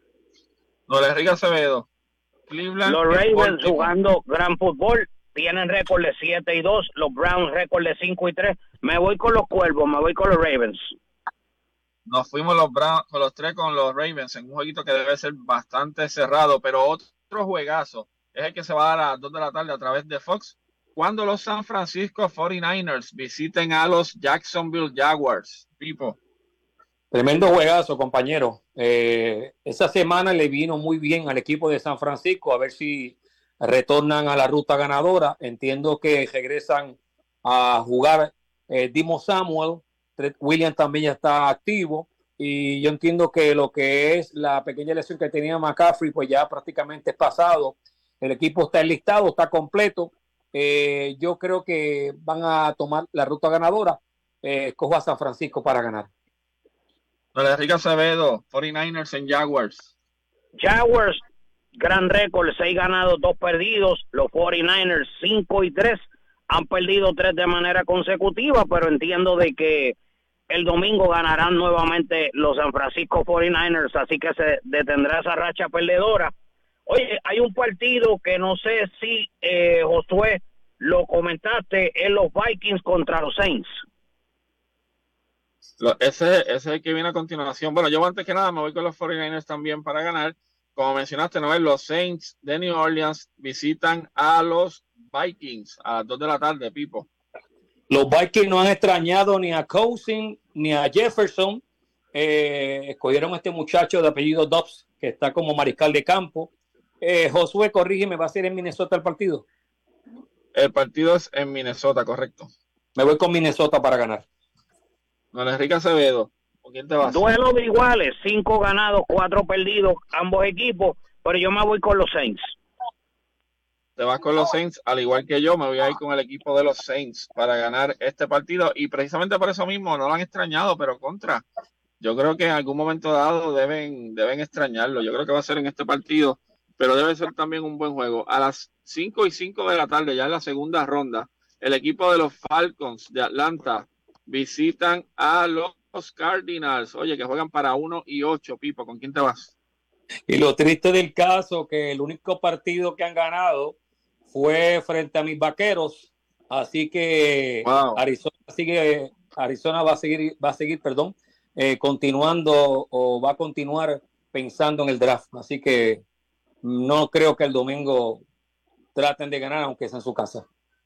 No le Enrique Acevedo. Cleveland. Los Ravens jugando gran fútbol. Tienen récord de siete y dos. Los Browns récord de cinco y tres. Me voy con los Cuervos, me voy con los Ravens. Nos fuimos los Browns, con los tres con los Ravens en un jueguito que debe ser bastante cerrado, pero otro juegazo es el que se va a dar a las dos de la tarde a través de Fox, cuando los San Francisco cuarenta y nueve ers visiten a los Jacksonville Jaguars. Pipo. Tremendo juegazo, compañero. Eh, esa semana le vino muy bien al equipo de San Francisco, a ver si retornan a la ruta ganadora. Entiendo que regresan a jugar eh, Dimo Samuel. Williams también ya está activo, y yo entiendo que lo que es la pequeña lesión que tenía McCaffrey pues ya prácticamente es pasado. El equipo está enlistado, está completo. Eh, yo creo que van a tomar la ruta ganadora. Eh, cojo a San Francisco para ganar. Don Enrique Acevedo, cuarenta y nueve ers en Jaguars. Jaguars, gran récord, seis ganados, dos perdidos. Los cuarenta y nueve ers, cinco y tres. Han perdido tres de manera consecutiva, pero entiendo de que el domingo ganarán nuevamente los San Francisco cuarenta y nueve ers, así que se detendrá esa racha perdedora. Oye, hay un partido que no sé si, eh, Josué, lo comentaste, en los Vikings contra los Saints. Lo, ese, ese es el que viene a continuación. Bueno, yo antes que nada me voy con los cuarenta y nueve ers también para ganar. Como mencionaste, Noel, los Saints de New Orleans visitan a los Vikings a las dos de la tarde, Pipo. Los Vikings no han extrañado ni a Cousins ni a Jefferson. Eh, escogieron a este muchacho de apellido Dobbs, que está como mariscal de campo. Eh, Josué, corrígeme, ¿va a ser en Minnesota el partido? El partido es en Minnesota, correcto. Me voy con Minnesota para ganar. Don Enrique Acevedo, ¿con quién te vas? Duelo de iguales, cinco ganados, cuatro perdidos, ambos equipos, pero yo me voy con los Saints. Te vas con los Saints, al igual que yo, me voy a ir con el equipo de los Saints para ganar este partido, y precisamente por eso mismo no lo han extrañado, pero contra, yo creo que en algún momento dado deben, deben extrañarlo. Yo creo que va a ser en este partido, pero debe ser también un buen juego. A las cinco y cinco de la tarde, ya en la segunda ronda, el equipo de los Falcons de Atlanta visitan a los Cardinals. Oye, que juegan para uno y ocho, Pipo, ¿con quién te vas? Y lo triste del caso, que el único partido que han ganado fue frente a mis Vaqueros, así que wow. Arizona sigue, Arizona va a seguir, va a seguir, perdón, eh, continuando o va a continuar pensando en el draft, así que no creo que el domingo traten de ganar, aunque sea en su casa.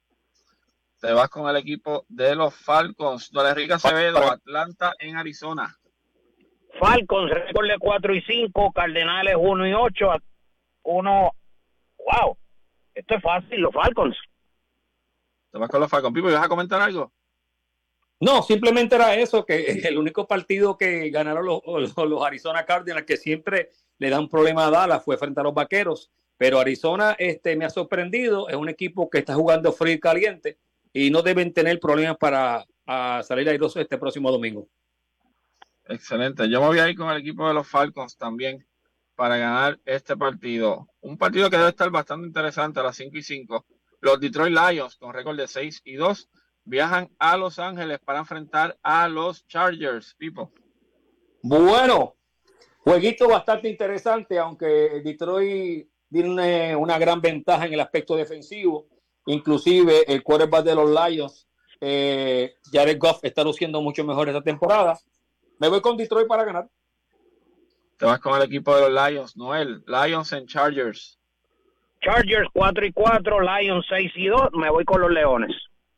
Te vas con el equipo de los Falcons. Don Enrique Acevedo, Atlanta en Arizona. Falcons, récord de cuatro y cinco, Cardenales uno y ocho, uno, wow, esto es fácil, los Falcons. Te vas con los Falcons. Pipo, ¿y vas a comentar algo? No, simplemente era eso, que el único partido que ganaron los, los, los Arizona Cardinals, que siempre le dan problema a Dallas, fue frente a los Vaqueros, pero Arizona este, me ha sorprendido, es un equipo que está jugando frío y caliente, y no deben tener problemas para a salir airosos este próximo domingo. Excelente. Yo me voy a ir con el equipo de los Falcons también para ganar este partido. Un partido que debe estar bastante interesante a las cinco y cinco. Los Detroit Lions, con récord de seis y dos, viajan a Los Ángeles para enfrentar a los Chargers. Pipo. Bueno, jueguito bastante interesante, aunque Detroit tiene una, una gran ventaja en el aspecto defensivo. Inclusive el quarterback de los Lions, eh, Jared Goff, está luciendo mucho mejor esta temporada. Me voy con Detroit para ganar. Te vas con el equipo de los Lions, Noel. Lions en Chargers. Chargers cuatro y cuatro, Lions seis y dos. Me voy con los Leones.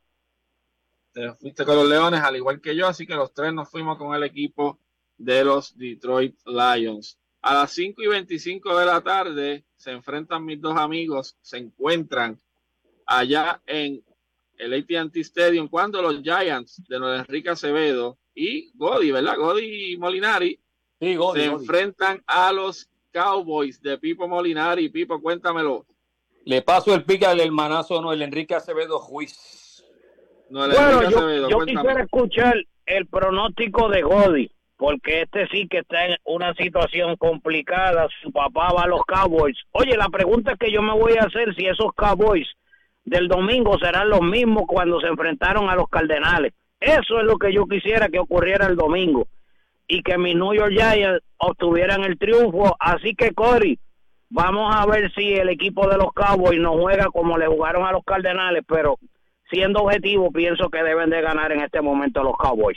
Te fuiste con los Leones, al igual que yo, así que los tres nos fuimos con el equipo de los Detroit Lions. A las cinco y veinticinco de la tarde se enfrentan mis dos amigos, se encuentran allá en el A T and T Stadium cuando los Giants de Don Enrique Acevedo y Godi, ¿verdad? Godi y Molinari sí, Godi, se Godi. enfrentan a los Cowboys de Pipo Molinari. Pipo, cuéntamelo. Le paso el pique al hermanazo Noel Enrique Acevedo Juiz. Noel Bueno, Enrique yo, Acevedo, yo cuéntame. quisiera escuchar el pronóstico de Godi, porque este sí que está en una situación complicada. Su papá va a los Cowboys. Oye, la pregunta que yo me voy a hacer, si esos Cowboys del domingo serán los mismos cuando se enfrentaron a los Cardenales. Eso es lo que yo quisiera que ocurriera el domingo y que mis New York Giants obtuvieran el triunfo. Así que, Cory, vamos a ver si el equipo de los Cowboys no juega como le jugaron a los Cardenales, pero siendo objetivo, pienso que deben de ganar en este momento los Cowboys.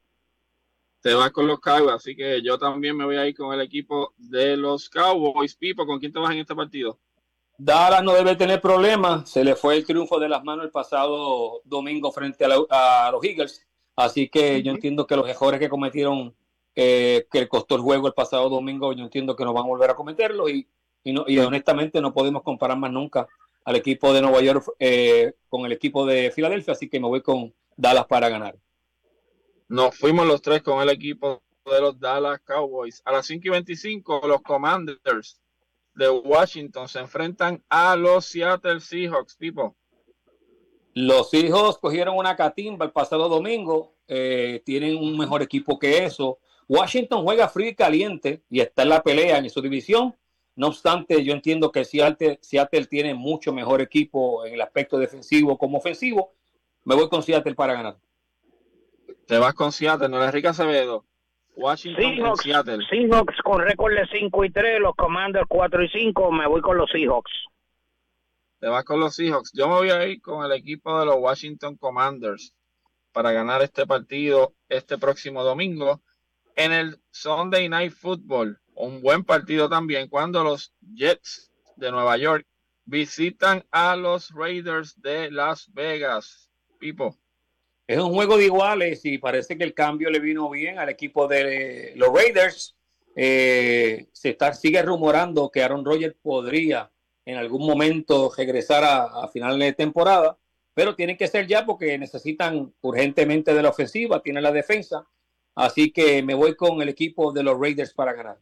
Te vas con los Cowboys, así que yo también me voy a ir con el equipo de los Cowboys. Pipo, ¿con quién te vas en este partido? Dallas no debe tener problemas. Se le fue el triunfo de las manos el pasado domingo frente a, la, a los Eagles. Así que yo entiendo que los errores que cometieron, eh, que costó el juego el pasado domingo, yo entiendo que no van a volver a cometerlo. Y, y, no, y honestamente no podemos comparar más nunca al equipo de Nueva York eh, con el equipo de Filadelfia. Así que me voy con Dallas para ganar. Nos fuimos los tres con el equipo de los Dallas Cowboys. A las cinco y veinticinco, los Commanders de Washington se enfrentan a los Seattle Seahawks. Pipo. Los Seahawks cogieron una catimba el pasado domingo. Eh, tienen un mejor equipo que eso. Washington juega frío y caliente y está en la pelea en su división. No obstante, yo entiendo que Seattle, Seattle tiene mucho mejor equipo en el aspecto defensivo como ofensivo. Me voy con Seattle para ganar. Te vas con Seattle, no Enrique Acevedo. Washington Seahawks, en Seattle. Seahawks con récord de cinco y tres, los Commanders cuatro y cinco, me voy con los Seahawks. Te vas con los Seahawks. Yo me voy a ir con el equipo de los Washington Commanders para ganar este partido este próximo domingo en el Sunday Night Football. Un buen partido también cuando los Jets de Nueva York visitan a los Raiders de Las Vegas. Pipo. Es un juego de iguales y parece que el cambio le vino bien al equipo de los Raiders. Eh, se está, sigue rumorando que Aaron Rodgers podría en algún momento regresar a, a finales de temporada, pero tiene que ser ya porque necesitan urgentemente de la ofensiva, tiene la defensa. Así que me voy con el equipo de los Raiders para ganar.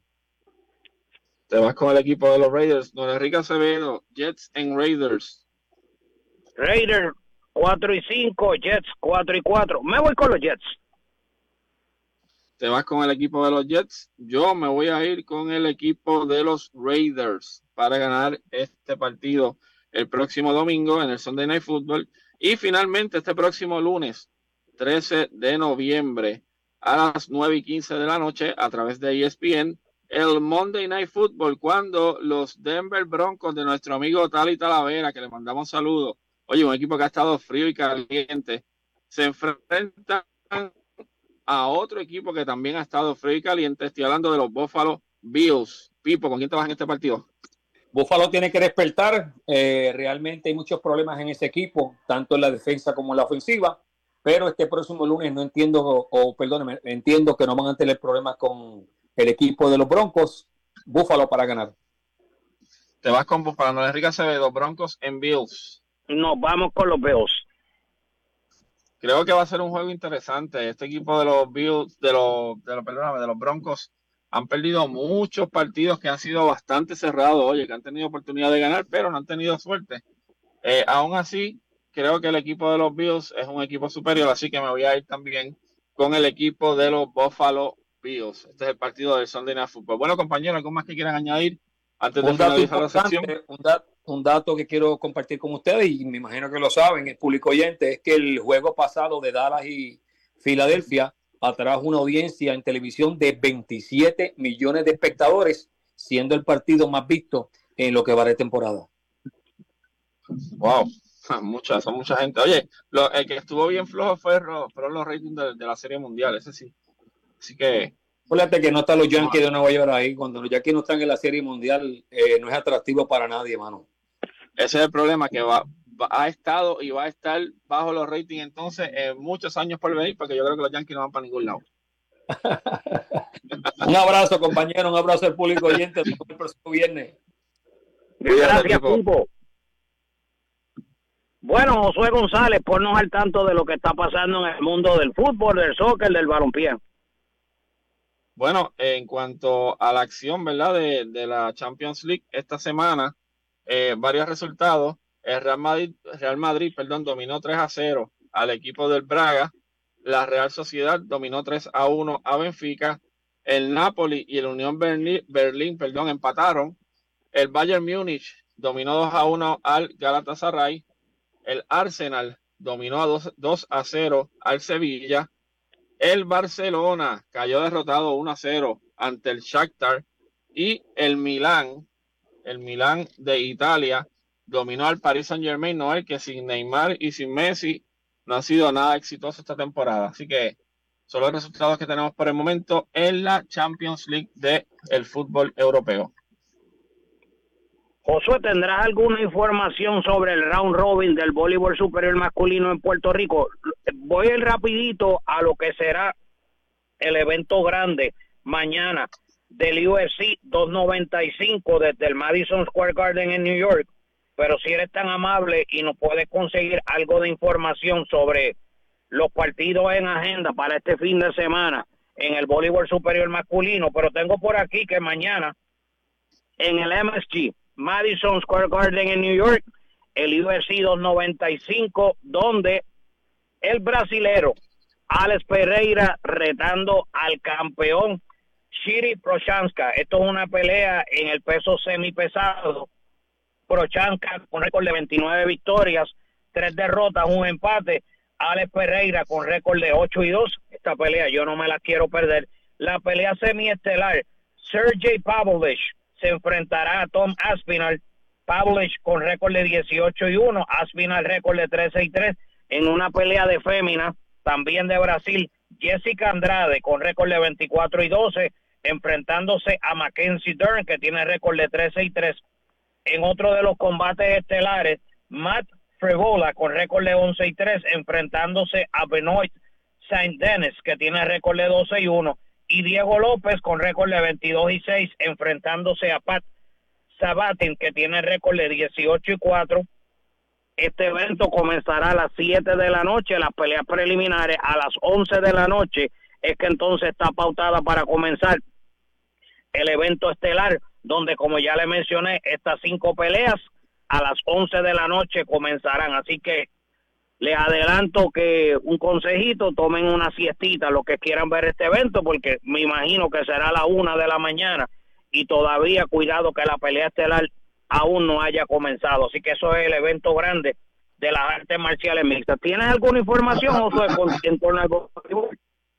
Te vas con el equipo de los Raiders. Don Enrique Acevedo, Jets en Raiders. Raiders cuatro y cinco, Jets cuatro y cuatro. Me voy con los Jets. Te vas con el equipo de los Jets. Yo me voy a ir con el equipo de los Raiders para ganar este partido el próximo domingo en el Sunday Night Football. Y finalmente este próximo lunes, trece de noviembre, a las nueve y quince de la noche, a través de E S P N, el Monday Night Football, cuando los Denver Broncos de nuestro amigo Tali Talavera, que le mandamos saludos, oye, un equipo que ha estado frío y caliente, se enfrentan a otro equipo que también ha estado frío y caliente. Estoy hablando de los Buffalo Bills. Pipo, ¿con quién te vas en este partido? Buffalo tiene que despertar. Eh, realmente hay muchos problemas en ese equipo, tanto en la defensa como en la ofensiva. Pero este próximo lunes no entiendo, o, o perdóneme, entiendo que no van a tener problemas con el equipo de los Broncos. Buffalo para ganar. Te vas con Buffalo, no, Enrique Acevedo, Broncos en Bills. Nos vamos con los Bills. Creo que va a ser un juego interesante. Este equipo de los Bills, de los, de los, perdóname, de los Broncos, han perdido muchos partidos que han sido bastante cerrados, oye, que han tenido oportunidad de ganar, pero no han tenido suerte. Eh, aún así, creo que el equipo de los Bills es un equipo superior, así que me voy a ir también con el equipo de los Buffalo Bills. Este es el partido del Sunday Night Football. Bueno, compañeros, ¿algo más que quieran añadir antes de Un dato finalizar la sección? importante, un, da- un dato que quiero compartir con ustedes, y me imagino que lo saben, el público oyente, es que el juego pasado de Dallas y Filadelfia atrajo una audiencia en televisión de veintisiete millones de espectadores, siendo el partido más visto en lo que va de temporada. Wow. Mucha, son mucha gente. Oye, lo, el que estuvo bien flojo fue, fueron los ratings de, de la Serie Mundial, ese sí. Así que... Fíjate que no están los Yankees de Nueva York ahí. Cuando los Yankees no están en la Serie Mundial, eh, no es atractivo para nadie, mano. Ese es el problema, que va, va, ha estado y va a estar bajo los ratings entonces en muchos años por venir, porque yo creo que los Yankees no van para ningún lado. Un abrazo, compañero, un abrazo al público oyente. Hasta el próximo viernes. Gracias, Pipo. Bueno, Josué González, ponnos al tanto de lo que está pasando en el mundo del fútbol, del soccer, del balompié. Bueno, en cuanto a la acción, ¿verdad? De, de la Champions League esta semana, eh, varios resultados. El Real Madrid, Real Madrid, perdón, dominó tres a cero al equipo del Braga. La Real Sociedad dominó tres a uno a Benfica. El Napoli y el Unión Berlín, Berlín, perdón, empataron. El Bayern Múnich dominó dos a uno al Galatasaray. El Arsenal dominó a dos a cero al Sevilla. El Barcelona cayó derrotado uno a cero ante el Shakhtar. Y el Milán, el Milán de Italia, dominó al Paris Saint-Germain, Noel, que sin Neymar y sin Messi no ha sido nada exitoso esta temporada. Así que son los resultados que tenemos por el momento en la Champions League del fútbol europeo. Josué, ¿tendrás alguna información sobre el round robin del voleibol superior masculino en Puerto Rico? Voy a ir rapidito a lo que será el evento grande mañana del U F C doscientos noventa y cinco desde el Madison Square Garden en New York. Pero si eres tan amable y nos puedes conseguir algo de información sobre los partidos en agenda para este fin de semana en el voleibol superior masculino, pero tengo por aquí que mañana en el M S G, Madison Square Garden en New York, el U F C doscientos noventa y cinco, donde el brasilero Alex Pereira retando al campeón Shiri Prochazka. Esto es una pelea en el peso semipesado. Prochazka con récord de veintinueve victorias, tres derrotas, un empate. Alex Pereira con récord de ocho y dos. Esta pelea yo no me la quiero perder. La pelea semiestelar, Sergey Pavlovich se enfrentará a Tom Aspinall. Pavlovich con récord de dieciocho y uno, Aspinall récord de trece y tres. En una pelea de fémina, también de Brasil, Jessica Andrade con récord de veinticuatro y doce, enfrentándose a Mackenzie Dern, que tiene récord de trece y tres. En otro de los combates estelares, Matt Frevola con récord de once y tres, enfrentándose a Benoit Saint-Denis, que tiene récord de doce y uno, y Diego López con récord de veintidós y seis, enfrentándose a Pat Sabatin, que tiene récord de dieciocho y cuatro. Este evento comenzará a las siete de la noche, las peleas preliminares a las once de la noche, es que entonces está pautada para comenzar el evento estelar, donde, como ya le mencioné, estas cinco peleas a las once de la noche comenzarán. Así que les adelanto que un consejito, tomen una siestita los que quieran ver este evento, porque me imagino que será a la una de la mañana y todavía cuidado que la pelea estelar aún no haya comenzado. Así que eso es el evento grande de las artes marciales mixtas. ¿Tienes alguna información, Josué, en torno al voleibol?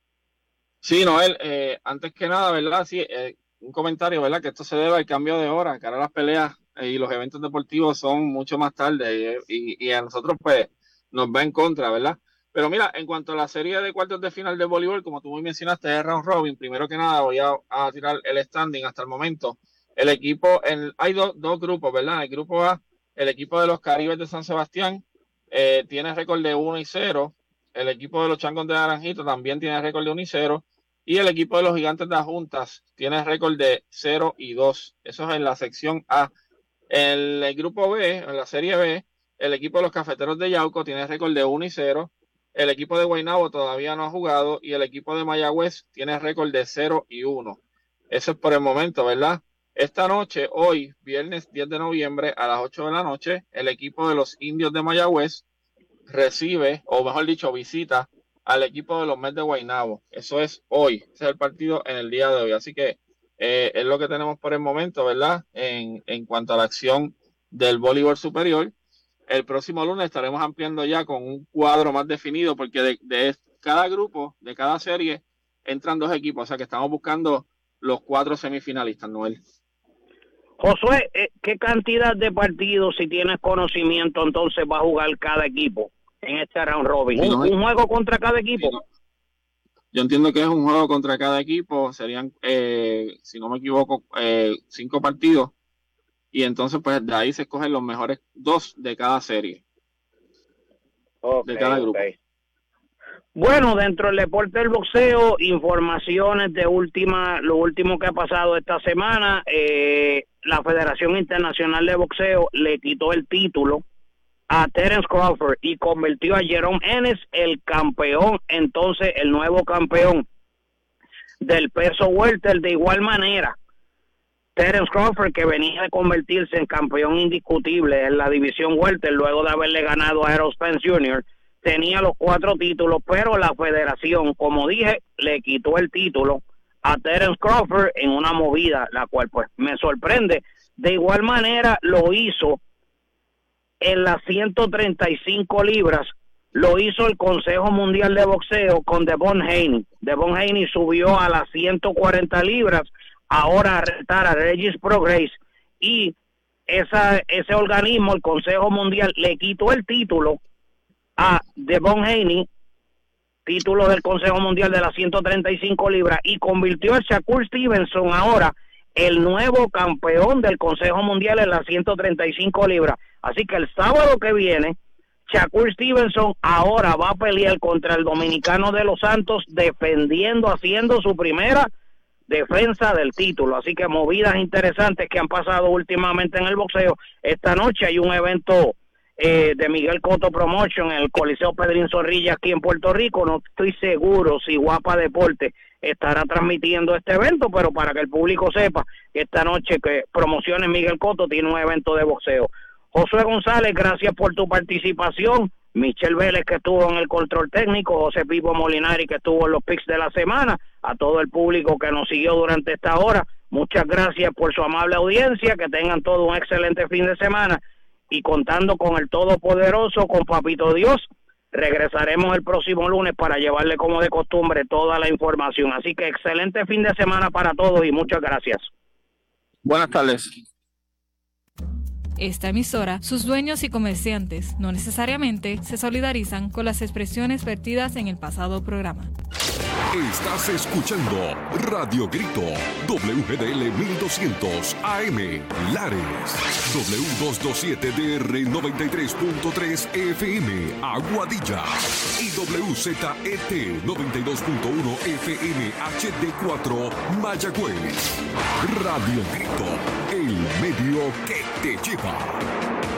Sí, Noel, eh, antes que nada, ¿verdad? Sí, eh, un comentario, ¿verdad? Que esto se debe al cambio de hora, que ahora las peleas eh, y los eventos deportivos son mucho más tarde y, y, y a nosotros, pues, nos va en contra, ¿verdad? Pero mira, en cuanto a la serie de cuartos de final de voleibol, como tú muy mencionaste, es round robin. Primero que nada, voy a, a tirar el standing hasta el momento. El equipo, el, hay do, dos grupos, ¿verdad? El grupo A, el equipo de los Caribes de San Sebastián, eh, tiene récord de uno y cero. El equipo de los Changos de Naranjito también tiene récord de uno y cero. Y el equipo de los Gigantes de Adjuntas tiene récord de cero y dos. Eso es en la sección A. En el grupo B, en la serie B, el equipo de los Cafeteros de Yauco tiene récord de uno y cero. El equipo de Guaynabo todavía no ha jugado. Y el equipo de Mayagüez tiene récord de cero y uno. Eso es por el momento, ¿verdad? Esta noche, hoy, viernes diez de noviembre, a las ocho de la noche, el equipo de los Indios de Mayagüez recibe, o mejor dicho, visita al equipo de los Mets de Guaynabo. Eso es hoy. Ese es el partido en el día de hoy. Así que eh, es lo que tenemos por el momento, ¿verdad? En, en cuanto a la acción del voleibol superior. El próximo lunes estaremos ampliando ya con un cuadro más definido, porque de, de cada grupo, de cada serie, entran dos equipos. O sea que estamos buscando los cuatro semifinalistas, Noel. Josué, ¿qué cantidad de partidos, si tienes conocimiento, entonces va a jugar cada equipo en este round robin? ¿Un, un juego contra cada equipo? Yo entiendo que es un juego contra cada equipo. Serían, eh, si no me equivoco, eh, cinco partidos. Y entonces, pues, de ahí se escogen los mejores dos de cada serie. Okay, de cada grupo. Okay. Bueno, dentro del deporte del boxeo, informaciones de última, lo último que ha pasado esta semana, eh, la Federación Internacional de Boxeo le quitó el título a Terence Crawford y convirtió a Jerome Ennis el campeón, entonces el nuevo campeón del peso welter. De igual manera, Terence Crawford, que venía de convertirse en campeón indiscutible en la división welter luego de haberle ganado a Errol Spence junior, tenía los cuatro títulos, pero la federación, como dije, le quitó el título a Terence Crawford en una movida, la cual pues me sorprende. De igual manera lo hizo en las ciento treinta y cinco libras, lo hizo el Consejo Mundial de Boxeo con Devon Haney. Devon Haney subió a las ciento cuarenta libras, ahora a retar a Regis Prograis, y esa, ese organismo, el Consejo Mundial, le quitó el título a Devon Haney, título del Consejo Mundial de las ciento treinta y cinco libras, y convirtió a Shakur Stevenson ahora el nuevo campeón del Consejo Mundial en las ciento treinta y cinco libras. Así que el sábado que viene, Shakur Stevenson ahora va a pelear contra el dominicano de Los Santos, defendiendo, haciendo su primera defensa del título. Así que movidas interesantes que han pasado últimamente en el boxeo. Esta noche hay un evento Eh, de Miguel Cotto Promotion en el Coliseo Pedrín Zorrilla aquí en Puerto Rico. No estoy seguro si Guapa Deporte estará transmitiendo este evento, pero para que el público sepa que esta noche que Promociones Miguel Cotto tiene un evento de boxeo. Josué González, gracias por tu participación. Michelle Vélez, que estuvo en el control técnico, José Pipo Molinari, que estuvo en los picks de la semana, a todo el público que nos siguió durante esta hora, muchas gracias por su amable audiencia. Que tengan todo un excelente fin de semana. Y contando con el Todopoderoso, con Papito Dios, regresaremos el próximo lunes para llevarle como de costumbre toda la información. Así que excelente fin de semana para todos y muchas gracias. Buenas tardes. Esta emisora, sus dueños y comerciantes no necesariamente se solidarizan con las expresiones vertidas en el pasado programa. Estás escuchando Radio Grito, W G D L mil doscientos A M, Lares, W doscientos veintisiete D R noventa y tres punto tres F M, Aguadilla, y W Z E T noventa y dos punto uno F M H D cuatro, Mayagüez. Radio Grito, el medio que te lleva.